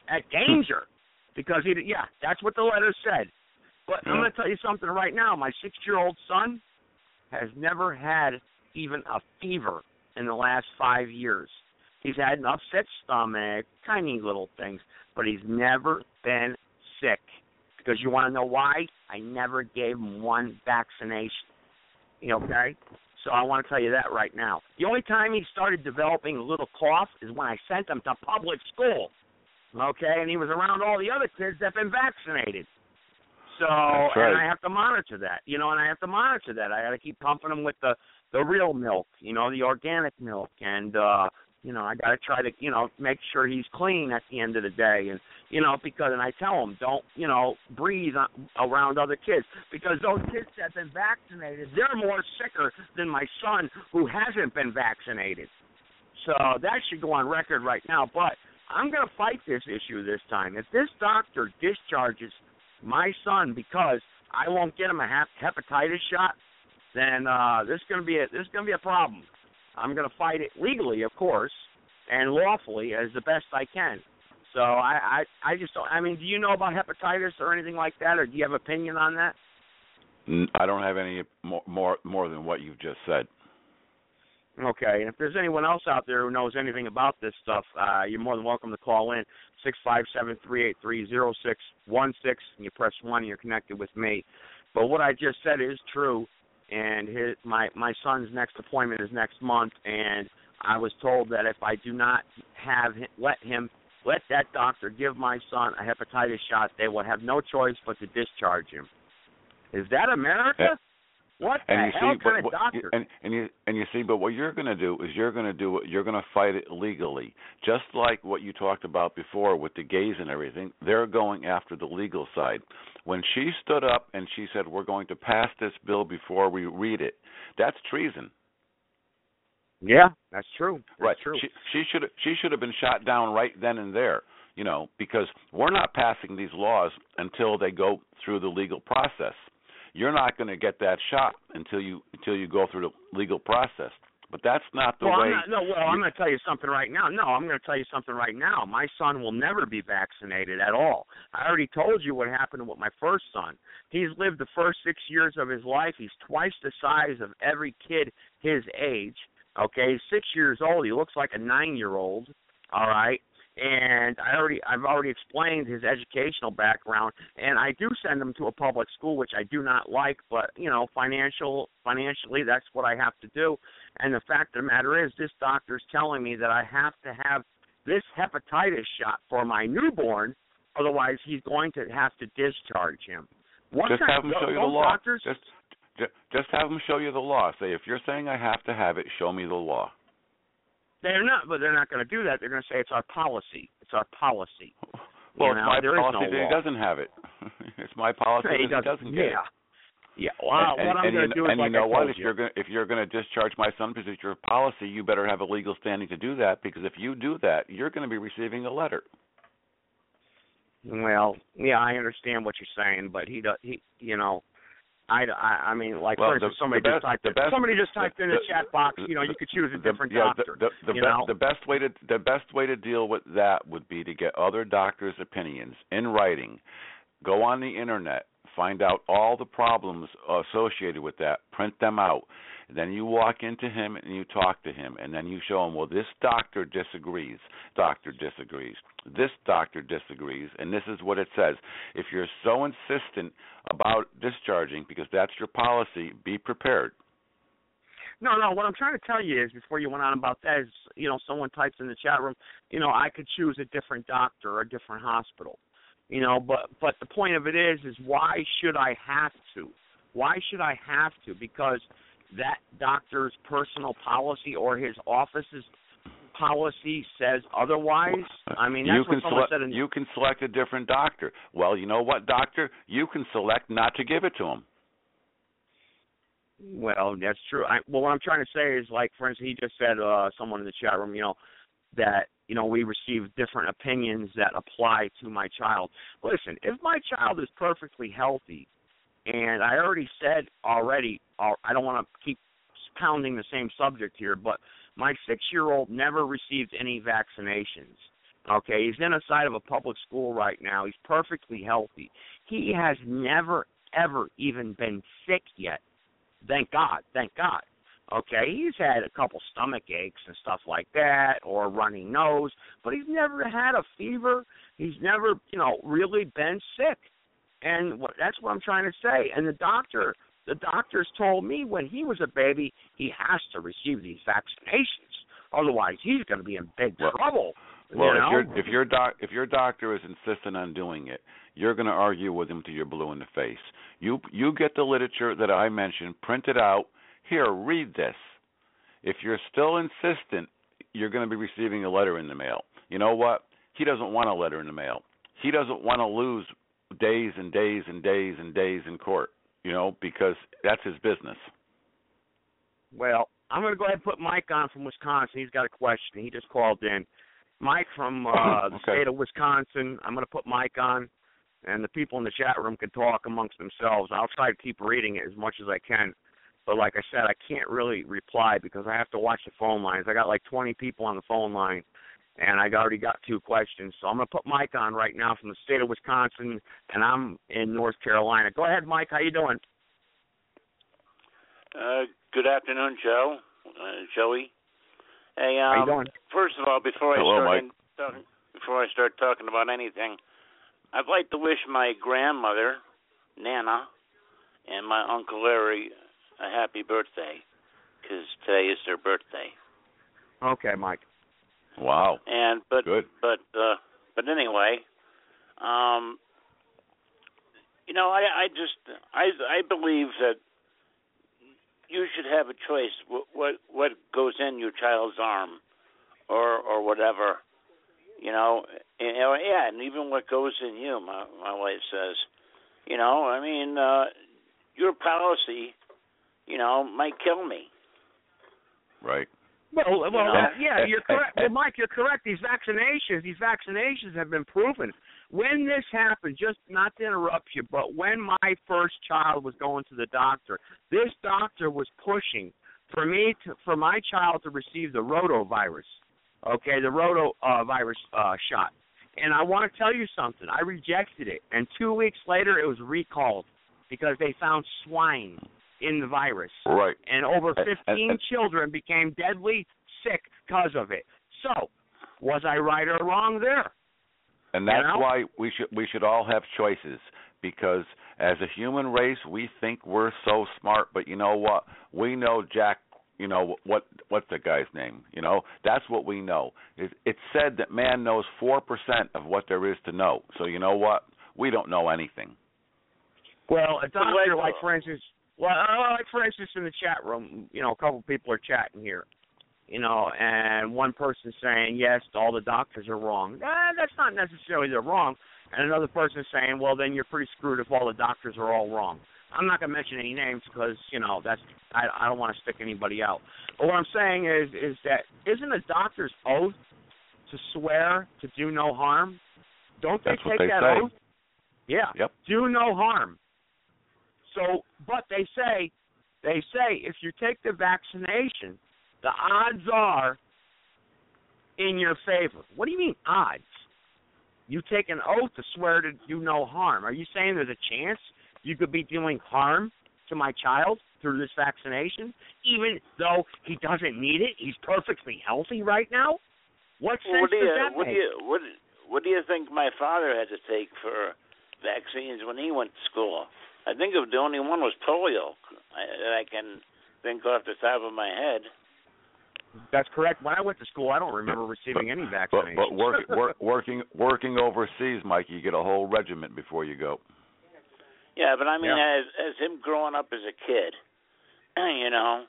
because that's what the letter said. But I'm going to tell you something right now. My 6-year-old son has never had even a fever in the last 5 years. He's had an upset stomach, tiny little things, but he's never been sick. Because you want to know why? I never gave him one vaccination. Okay? So I want to tell you that right now. The only time he started developing a little cough is when I sent him to public school. Okay? And he was around all the other kids that have been vaccinated. So, That's right. And I have to monitor that. I got to keep pumping him with the real milk, the organic milk. And, I got to try to, make sure he's clean at the end of the day. And, because I tell him, don't, breathe around other kids. Because those kids that have been vaccinated, they're more sicker than my son who hasn't been vaccinated. So that should go on record right now. But I'm going to fight this issue this time. If this doctor discharges my son because I won't get him a hepatitis shot, then there's going to be a problem. I'm going to fight it legally, of course, and lawfully as the best I can. So I just don't. I mean, do you know about hepatitis or anything like that, or do you have opinion on that? I don't have any more than what you've just said. Okay, and if there's anyone else out there who knows anything about this stuff, you're more than welcome to call in 657-383-0616, and you press 1 and you're connected with me. But what I just said is true. And my son's next appointment is next month, and I was told that if I do not let that doctor give my son a hepatitis shot, they will have no choice but to discharge him. Is that America? What the hell kind of doctor? And you see, but what you're going to do is you're going to fight it legally, just like what you talked about before with the gays and everything. They're going after the legal side. When she stood up and she said, "We're going to pass this bill before we read it," that's treason. Yeah, that's true. That's right. true. She should have been shot down right then and there. Because we're not passing these laws until they go through the legal process. You're not going to get that shot until you go through the legal process. But that's not the way. I'm going to tell you something right now. No, I'm going to tell you something right now. My son will never be vaccinated at all. I already told you what happened with my first son. He's lived the first 6 years of his life. He's twice the size of every kid his age. Okay, he's 6 years old. He looks like a 9-year-old. All right. And I've already explained his educational background, and I do send him to a public school, which I do not like, but financially that's what I have to do. And the fact of the matter is, this doctor's telling me that I have to have this hepatitis shot for my newborn, otherwise he's going to have to discharge him. Just have him show you the law. Just have him show you the law. Say, if you're saying I have to have it, show me the law. They're not going to do that. They're going to say it's our policy. It's our policy. Well, it's my policy that he doesn't have it. It's my policy that he doesn't get it. Yeah. Well, what I'm going to do is, like I told you. If you're going to discharge my son because it's your policy, you better have a legal standing to do that. Because if you do that, you're going to be receiving a letter. Well, yeah, I understand what you're saying, but I mean, like, for instance, somebody just typed in the chat box, you could choose a different doctor. The best way to deal with that would be to get other doctors' opinions in writing. Go on the internet, find out all the problems associated with that, print them out. Then you walk into him and you talk to him, and then you show him, well, this doctor disagrees. This doctor disagrees, and this is what it says. If you're so insistent about discharging, because that's your policy, be prepared. No, what I'm trying to tell you is, before you went on about that, is, someone types in the chat room, I could choose a different doctor or a different hospital. But the point of it is why should I have to? Why should I have to? Because that doctor's personal policy or his office's policy says otherwise. I mean, that's what someone said. You can select a different doctor. Well, you know what, doctor? You can select not to give it to him. Well, that's true. What I'm trying to say is, like, for instance, he just said, someone in the chat room, that, we receive different opinions that apply to my child. Listen, if my child is perfectly healthy, and I already said I don't want to keep pounding the same subject here, but my 6-year-old never received any vaccinations. Okay, he's inside of a public school right now. He's perfectly healthy. He has never, ever even been sick yet. Thank God. Okay, he's had a couple stomach aches and stuff like that, or a runny nose, but he's never had a fever. He's never, really been sick. And that's what I'm trying to say. And the doctors told me when he was a baby, he has to receive these vaccinations. Otherwise, he's going to be in big trouble. Well, if your doctor is insistent on doing it, you're going to argue with him till you're blue in the face. You get the literature that I mentioned, print it out. Here, read this. If you're still insistent, you're going to be receiving a letter in the mail. You know what? He doesn't want a letter in the mail. He doesn't want to lose days and days and days and days in court, because that's his business. Well, I'm going to go ahead and put Mike on from Wisconsin. He's got a question. He just called in. Mike from the state of Wisconsin. I'm going to put Mike on, and the people in the chat room can talk amongst themselves. I'll try to keep reading it as much as I can. But like I said, I can't really reply because I have to watch the phone lines. I got like 20 people on the phone line, and I already got 2 questions. So I'm going to put Mike on right now from the state of Wisconsin, and I'm in North Carolina. Go ahead, Mike. How you doing? Good afternoon, Joe. Joey. Hey, how you doing? First of all, before I start talking about anything, I'd like to wish my grandmother, Nana, and my Uncle Larry a happy birthday, because today is their birthday. Okay, Mike. Wow. Good. But anyway, I believe that you should have a choice what goes in your child's arm, or whatever, and even what goes in you. My wife says, your policy, might kill me. Right. Yeah, you're correct. Well, Mike, you're correct. These vaccinations have been proven. When this happened, just not to interrupt you, but when my first child was going to the doctor, this doctor was pushing for my child to receive the rotavirus, the rotavirus shot. And I want to tell you something. I rejected it, and 2 weeks later, it was recalled because they found swine in the virus. Right. And over 15 children became deadly sick because of it. So, was I right or wrong there? And that's why we should all have choices, because as a human race, we think we're so smart, but you know what? We know Jack, what's the guy's name? That's what we know. It's said that man knows 4% of what there is to know. So you know what? We don't know anything. Well, a doctor, for instance, in the chat room, a couple people are chatting here, and one person's saying, yes, all the doctors are wrong. That's not necessarily they're wrong. And another person's saying, well, then you're pretty screwed if all the doctors are all wrong. I'm not going to mention any names because, I don't want to stick anybody out. But what I'm saying is that isn't a doctor's oath to swear to do no harm? Don't they take that oath? Yeah. Yep. Do no harm. So, but they say if you take the vaccination, the odds are in your favor. What do you mean odds? You take an oath to swear to do no harm. Are you saying there's a chance you could be doing harm to my child through this vaccination, even though he doesn't need it? He's perfectly healthy right now? What sense does that make? What do you think my father had to take for vaccines when he went to school? I think the only one was polio that I can think off the top of my head. That's correct. When I went to school, I don't remember receiving any vaccinations. But working overseas, Mike, you get a whole regiment before you go. Yeah, but I mean, as him growing up as a kid, I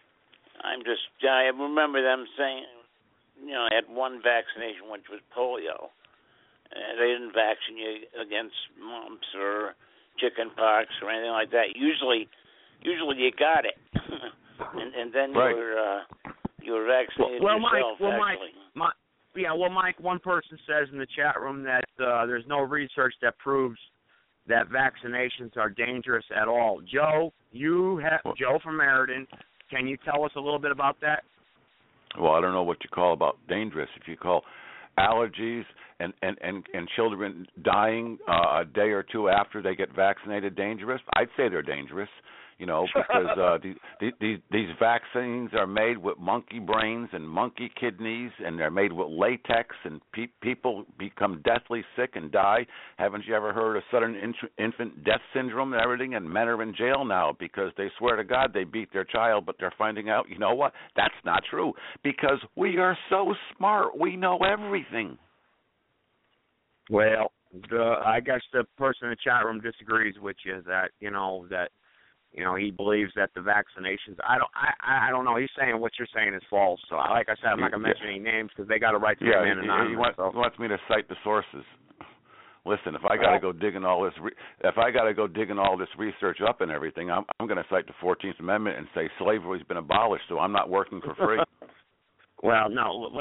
remember them saying, I had one vaccination, which was polio. They didn't vaccinate you against mumps or chicken pox or anything like that. Usually you got it, and then you were vaccinated yourself. Mike, one person says in the chat room that there's no research that proves that vaccinations are dangerous at all. Joe, Joe from Meriden, can you tell us a little bit about that? Well, I don't know what you call about dangerous. If you call allergies and children dying a day or two after they get vaccinated dangerous, I'd say they're dangerous. Because these vaccines are made with monkey brains and monkey kidneys, and they're made with latex, and people become deathly sick and die. Haven't you ever heard of sudden infant death syndrome and everything? And men are in jail now because they swear to God they beat their child, but they're finding out, you know what? That's not true, because we are so smart. We know everything. Well, I guess the person in the chat room disagrees with you that, he believes that the vaccinations. I don't know. He's saying what you're saying is false. So, like I said, I'm not going to mention any names because they got a right to remain anonymous. He wants me to cite the sources. Listen, if I got to go digging all this, research up and everything, I'm going to cite the 14th Amendment and say slavery's been abolished. So I'm not working for free. Well, no.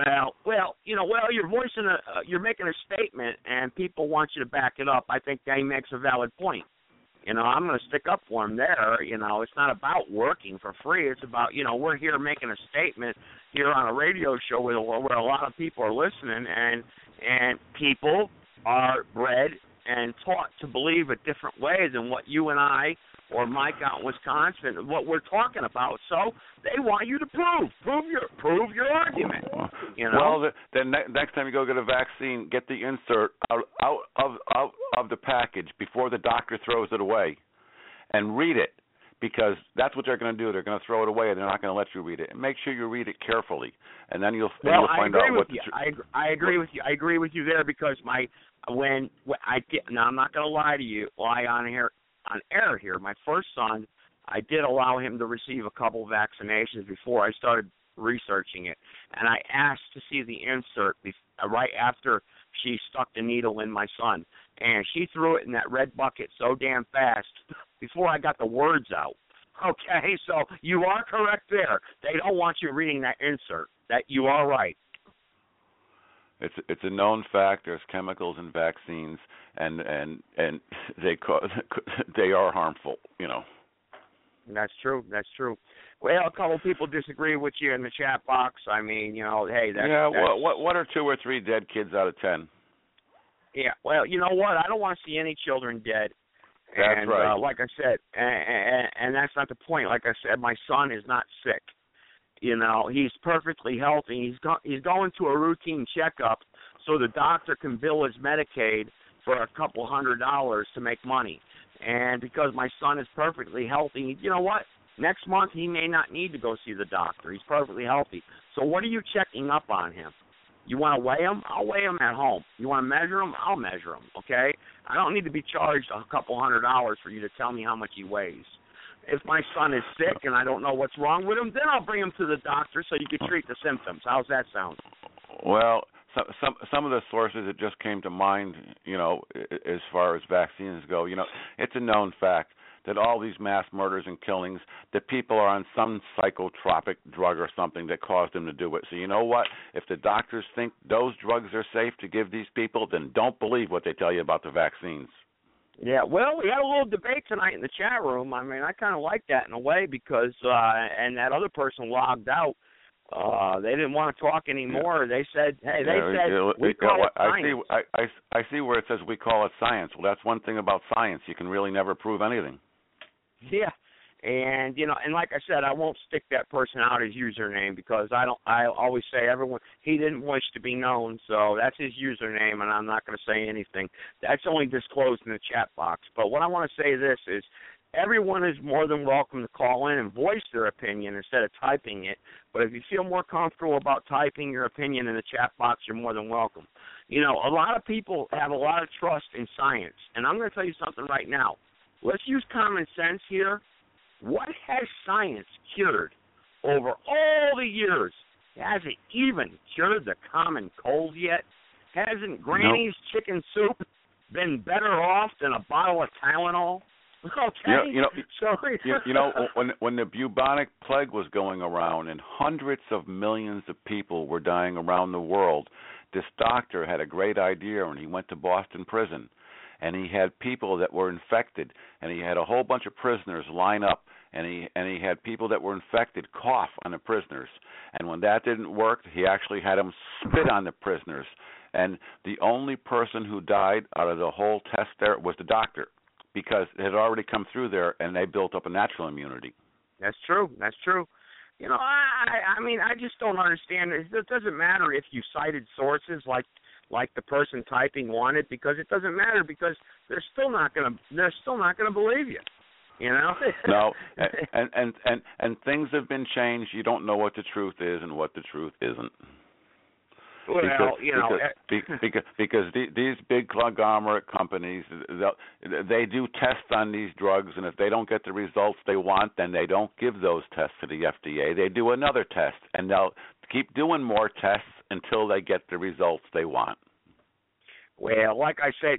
You're making a statement, and people want you to back it up. I think that he makes a valid point. I'm going to stick up for him there. It's not about working for free. It's about, we're here making a statement here on a radio show where a lot of people are listening, and people are bred and taught to believe a different way than what you and I or Mike out in Wisconsin, what we're talking about. So they want you to prove your argument. Well, then next time you go get a vaccine, get the insert out of the package before the doctor throws it away, and read it, because that's what they're going to do. They're going to throw it away, and they're not going to let you read it. And make sure you read it carefully, and then you'll find out what. I agree with you. I agree with you there, because I'm not going to lie to you. Lie on air here. My first son, I did allow him to receive a couple vaccinations before I started researching it, and I asked to see the insert right after she stuck the needle in my son, and she threw it in that red bucket so damn fast before I got the words out. Okay, so you are correct there. They don't want you reading that insert. That you are right. It's a known fact. There's chemicals in vaccines, and they are harmful. You know. That's true. That's true. Well, a couple of people disagree with you in the chat box. I mean, you know, hey, that's... Yeah, what are 2 or 3 dead kids out of 10? Yeah, well, you know what? I don't want to see any children dead. That's and, right. Like I said, and that's not the point. Like I said, my son is not sick. You know, he's perfectly healthy. He's going to a routine checkup so the doctor can bill his Medicaid for a couple $100 to make money. And because my son is perfectly healthy, you know what? Next month he may not need to go see the doctor. He's perfectly healthy. So what are you checking up on him? You want to weigh him? I'll weigh him at home. You want to measure him? I'll measure him, okay? I don't need to be charged a couple $100 for you to tell me how much he weighs. If my son is sick and I don't know what's wrong with him, then I'll bring him to the doctor so you can treat the symptoms. How's that sound? Well, some of the sources that just came to mind, you know, as far as vaccines go, you know, it's a known fact that all these mass murders and killings, that people are on some psychotropic drug or something that caused them to do it. So you know what? If the doctors think those drugs are safe to give these people, then don't believe what they tell you about the vaccines. Yeah, well, we had a little debate tonight in the chat room. I mean, I kind of like that in a way because, and that other person logged out. They didn't want to talk anymore. They said, hey, we call it science. I see where it says we call it science. Well, that's one thing about science. You can really never prove anything. Yeah, and you know, and like I said, I won't stick that person out his username because I always say he didn't wish to be known, so that's his username, and I'm not going to say anything. That's only disclosed in the chat box. But what I want to say this is, everyone is more than welcome to call in and voice their opinion instead of typing it. But if you feel more comfortable about typing your opinion in the chat box, you're more than welcome. You know, a lot of people have a lot of trust in science, and I'm going to tell you something right now. Let's use common sense here. What has science cured over all the years? Has it even cured the common cold yet? Hasn't Granny's chicken soup been better off than a bottle of Tylenol? Okay. You know, when the bubonic plague was going around and hundreds of millions of people were dying around the world, this doctor had a great idea, and he went to Boston Prison. And he had people that were infected, and he had a whole bunch of prisoners line up, and he had people that were infected cough on the prisoners. And when that didn't work, he actually had them spit on the prisoners. And the only person who died out of the whole test there was the doctor, because it had already come through there, and they built up a natural immunity. That's true. That's true. You know, I mean, I just don't understand. It doesn't matter if you cited sources like the person typing wanted, because it doesn't matter, because they're still not gonna believe you. You know? No, and things have been changed. You don't know what the truth is and what the truth isn't. Well, because these big conglomerate companies, they do tests on these drugs, and if they don't get the results they want, then they don't give those tests to the FDA. They do another test, and they'll keep doing more tests until they get the results they want. Well, like I said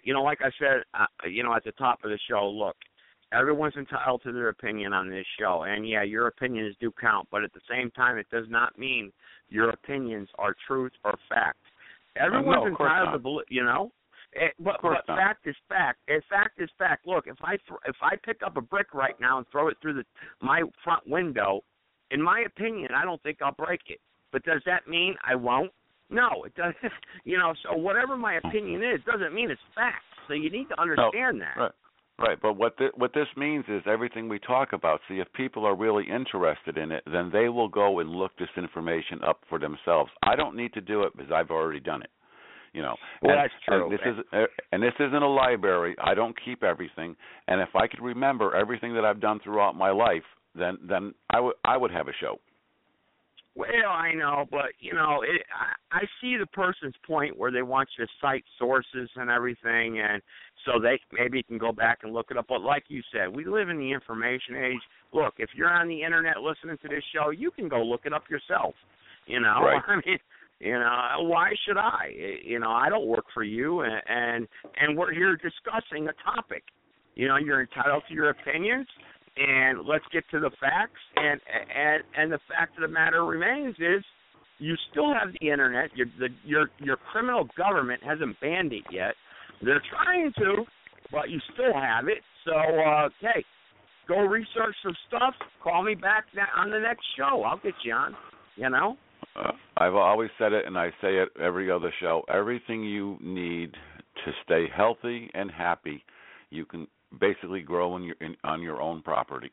at the top of the show, look, everyone's entitled to their opinion on this show, and yeah, your opinions do count, but at the same time, it does not mean your opinions are truth or fact. Everyone's entitled to believe, you know. But fact is fact. Fact is fact. Look, if I pick up a brick right now and throw it through my front window, in my opinion, I don't think I'll break it. But does that mean I won't? No, it doesn't. You know, so whatever my opinion is doesn't mean it's fact. So you need to understand that. Right, but what this means is everything we talk about. See, if people are really interested in it, then they will go and look this information up for themselves. I don't need to do it because I've already done it. You know, well, that's true. And this isn't a library. I don't keep everything. And if I could remember everything that I've done throughout my life, then I would have a show. Well, I know, but, you know, I see the person's point where they want you to cite sources and everything, and so they maybe can go back and look it up. But like you said, we live in the information age. Look, if you're on the Internet listening to this show, you can go look it up yourself, you know. Right. I mean, you know, why should I? You know, I don't work for you, and we're here discussing a topic. You know, you're entitled to your opinions. and let's get to the facts. And the fact of the matter remains is you still have the Internet. Your criminal government hasn't banned it yet. They're trying to, but you still have it. So, hey, go research some stuff. Call me back on the next show. I'll get you on, you know? I've always said it, and I say it every other show. Everything you need to stay healthy and happy, you can basically grow on your own property.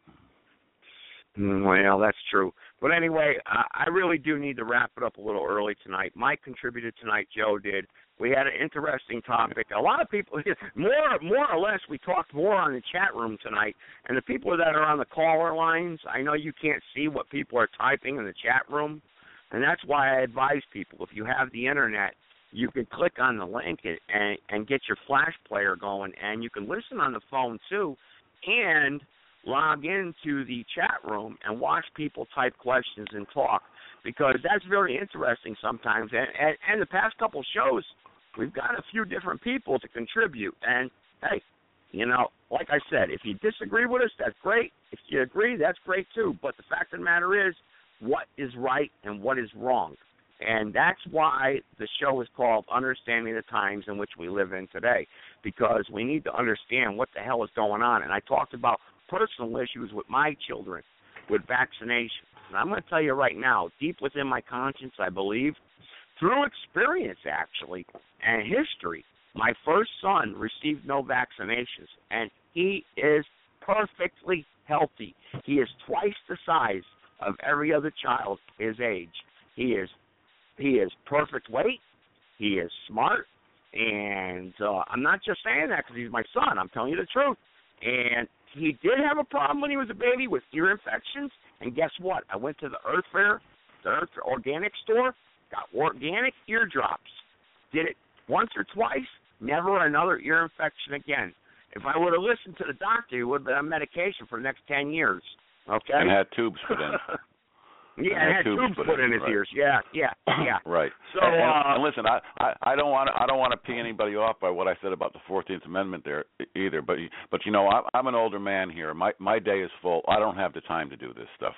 Well, that's true. But anyway, I really do need to wrap it up a little early tonight. Mike contributed tonight. Joe did. We had an interesting topic. A lot of people, more or less, we talked more on the chat room tonight. And the people that are on the caller lines, I know you can't see what people are typing in the chat room. And that's why I advise people, if you have the Internet, you can click on the link and get your Flash player going. And you can listen on the phone, too, and log into the chat room and watch people type questions and talk, because that's very interesting sometimes. And the past couple shows, we've got a few different people to contribute. And, hey, you know, like I said, if you disagree with us, that's great. If you agree, that's great too. But the fact of the matter is, what is right and what is wrong? And that's why the show is called Understanding the Times in Which We Live in Today, because we need to understand what the hell is going on. And I talked about personal issues with my children with vaccinations. And I'm going to tell you right now, deep within my conscience, I believe, through experience actually and history, my first son received no vaccinations, and he is perfectly healthy. He is twice the size of every other child his age. He is perfect weight. He is smart. And I'm not just saying that because he's my son. I'm telling you the truth. And he did have a problem when he was a baby with ear infections. And guess what? I went to the Earth Fair, the Earth Organic store, got organic eardrops. Did it once or twice, never another ear infection again. If I would have listened to the doctor, he would have been on medication for the next 10 years. Okay? And had tubes put in. Yeah, and had tubes put in his ears. Yeah. Right. So, and listen, I don't want to pee anybody off by what I said about the 14th Amendment there either. But you know, I'm an older man here. My day is full. I don't have the time to do this stuff.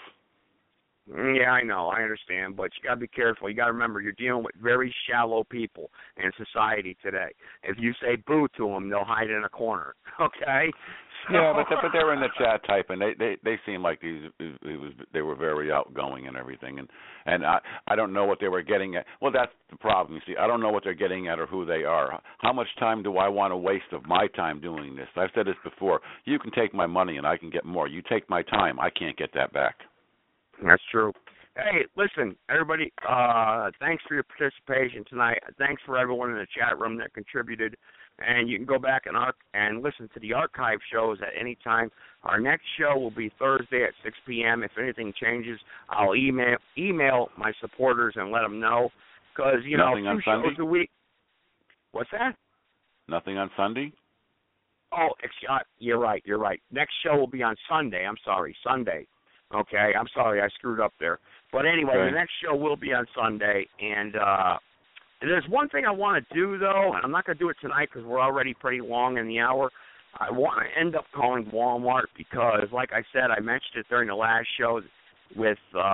Yeah, I know. I understand. But you got to be careful. You got to remember, you're dealing with very shallow people in society today. If you say boo to them, they'll hide in a corner. Okay? Yeah, but they're in the chat typing. They seem like they were very outgoing and everything, and I don't know what they were getting at. Well, that's the problem. You see, I don't know what they're getting at or who they are. How much time do I want to waste of my time doing this? I've said this before. You can take my money and I can get more. You take my time, I can't get that back. That's true. Hey, listen, everybody, thanks for your participation tonight. Thanks for everyone in the chat room that contributed. And you can go back and listen to the archive shows at any time. Our next show will be Thursday at 6 p.m. If anything changes, I'll email my supporters and let them know. Because, you know, 2 shows a week. What's that? Nothing on Sunday? Oh, you're right. Next show will be on Sunday. I'm sorry, Sunday. Okay, I'm sorry, I screwed up there. But anyway, The next show will be on Sunday. And there's one thing I want to do, though, and I'm not going to do it tonight because we're already pretty long in the hour. I want to end up calling Walmart because, like I said, I mentioned it during the last show with,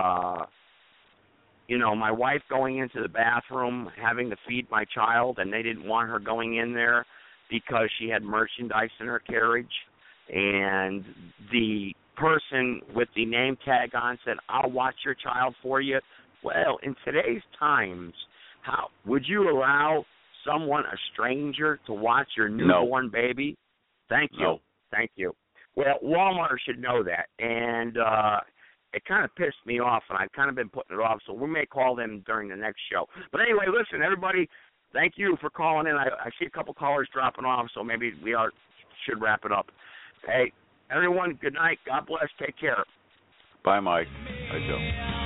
you know, my wife going into the bathroom, having to feed my child, and they didn't want her going in there because she had merchandise in her carriage. And the person with the name tag on said, "I'll watch your child for you." Well, in today's times, how would you allow someone, a stranger, to watch your newborn baby? Thank you. Well, Walmart should know that, and it kind of pissed me off, and I've kind of been putting it off, so we may call them during the next show. But anyway, listen, everybody, thank you for calling in. I see a couple callers dropping off, so maybe we should wrap it up. Hey, everyone, good night. God bless. Take care. Bye, Mike. Bye, Joe.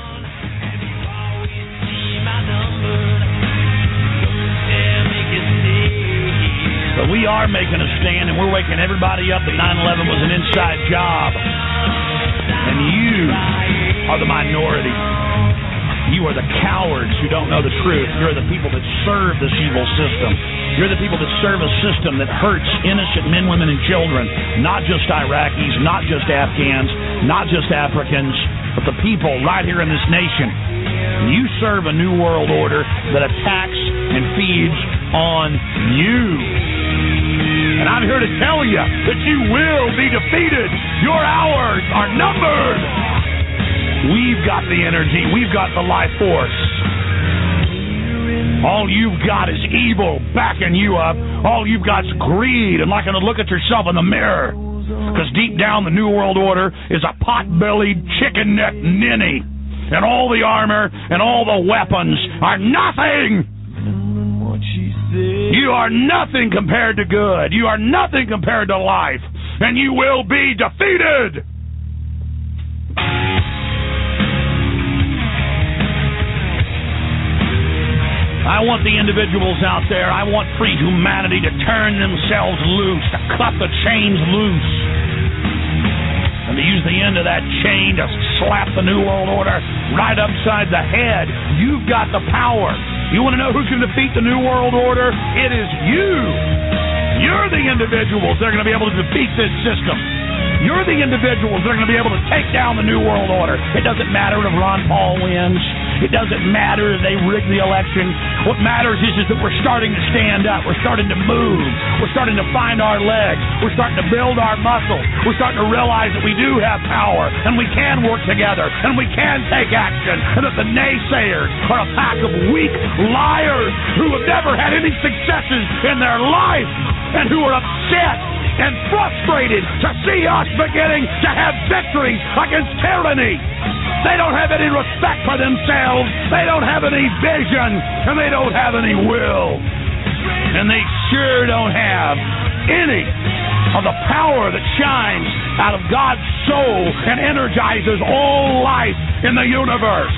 But we are making a stand, and we're waking everybody up that 9/11 was an inside job. And you are the minority. You you are the cowards who don't know the truth. You're the people that serve this evil system. You're the people that serve a system that hurts innocent men, women, and children. Not just Iraqis, not just Afghans, not just Africans, but the people right here in this nation. You serve a new world order that attacks and feeds on you. And I'm here to tell you that you will be defeated. Your hours are numbered. We've got the energy. We've got the life force. All you've got is evil backing you up. All you've got is greed and liking to look at yourself in the mirror. Because deep down, the New World Order is a pot-bellied, chicken-necked ninny. And all the armor and all the weapons are nothing. You are nothing compared to good. You are nothing compared to life. And you will be defeated. I want the individuals out there. I want free humanity to turn themselves loose, to cut the chains loose, and to use the end of that chain to slap the New World Order right upside the head. You've got the power. You want to know who can defeat the New World Order? It is you. You're the individuals that are going to be able to defeat this system. You're the individuals that are going to be able to take down the New World Order. It doesn't matter if Ron Paul wins. It doesn't matter if they rig the election. What matters is that we're starting to stand up. We're starting to move. We're starting to find our legs. We're starting to build our muscle. We're starting to realize that we do have power, and we can work together, and we can take action, and that the naysayers are a pack of weak liars who have never had any successes in their life and who are upset and frustrated to see us beginning to have victories against tyranny. They don't have any respect for themselves. They don't have any vision, and they don't have any will. And they sure don't have any of the power that shines out of God's soul and energizes all life in the universe.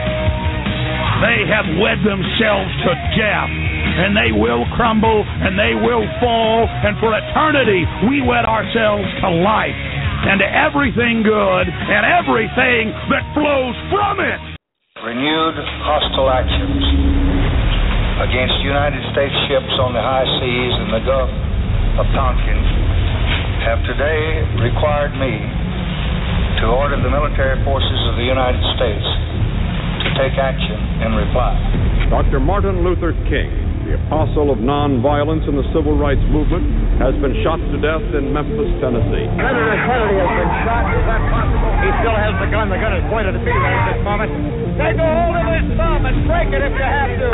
They have wed themselves to death, and they will crumble, and they will fall, and for eternity we wed ourselves to life, and to everything good, and everything that flows from it. Renewed hostile actions against United States ships on the high seas and the Gulf of Tonkin have today required me to order the military forces of the United States to take action in reply. Dr. Martin Luther King, the apostle of nonviolence in the civil rights movement, has been shot to death in Memphis, Tennessee. Senator Kennedy has been shot. Is that possible? He still has the gun. The gun is pointed at me right at this moment. Take a hold of his thumb and break it if you have to.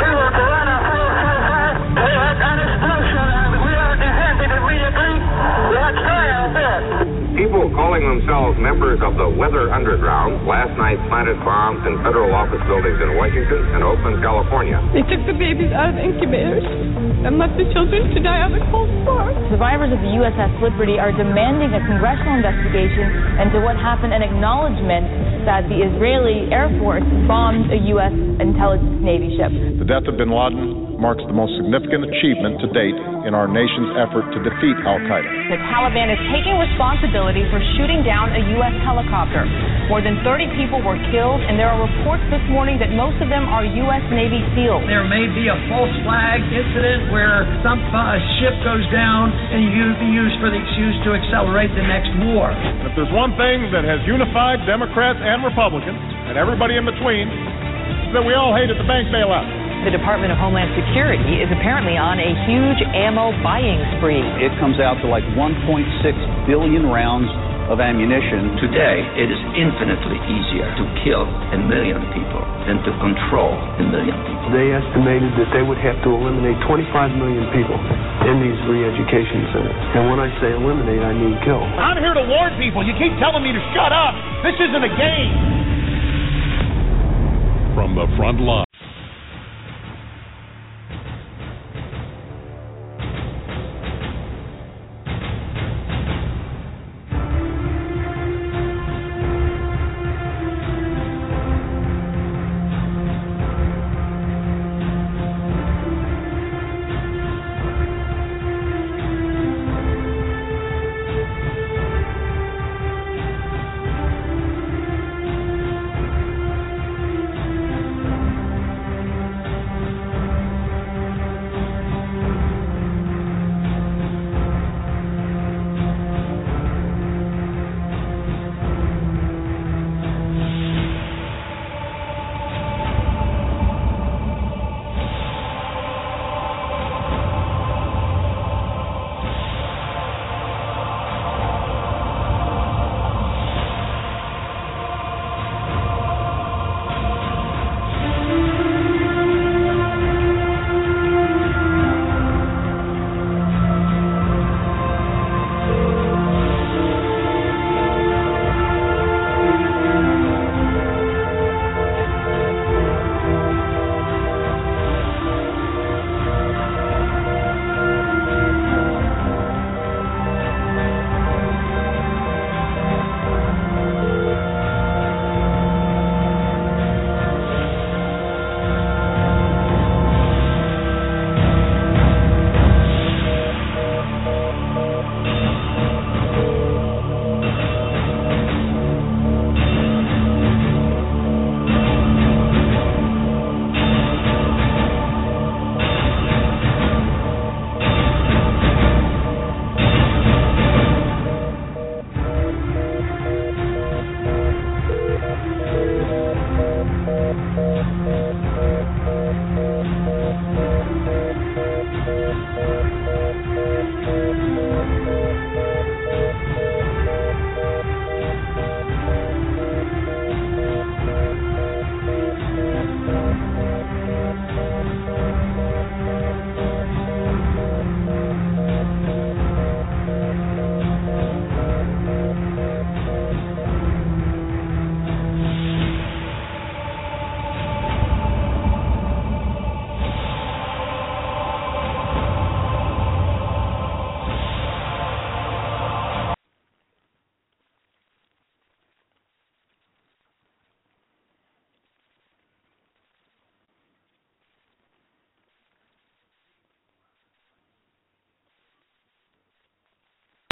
People calling themselves members of the Weather Underground last night planted bombs in federal office buildings in Washington and Oakland, California. They took the babies out of incubators and left the children to die on the cold floor. Survivors of the USS Liberty are demanding a congressional investigation into what happened and acknowledgement that the Israeli Air Force bombed a U.S. intelligence Navy ship. The death of bin Laden marks the most significant achievement to date in our nation's effort to defeat al-Qaeda. The Taliban is taking responsibility for shooting down a U.S. helicopter. More than 30 people were killed, and there are reports this morning that most of them are U.S. Navy SEALs. There may be a false flag incident where some ship goes down and be used for the excuse to accelerate the next war. If there's one thing that has unified Democrats and Republicans, and everybody in between, is that we all hated the bank bailout. The Department of Homeland Security is apparently on a huge ammo buying spree. It comes out to like 1.6 billion rounds of ammunition. Today, it is infinitely easier to kill 1 million people than to control 1 million people. They estimated that they would have to eliminate 25 million people in these re-education centers. And when I say eliminate, I mean kill. I'm here to warn people. You keep telling me to shut up. This isn't a game. From the front line.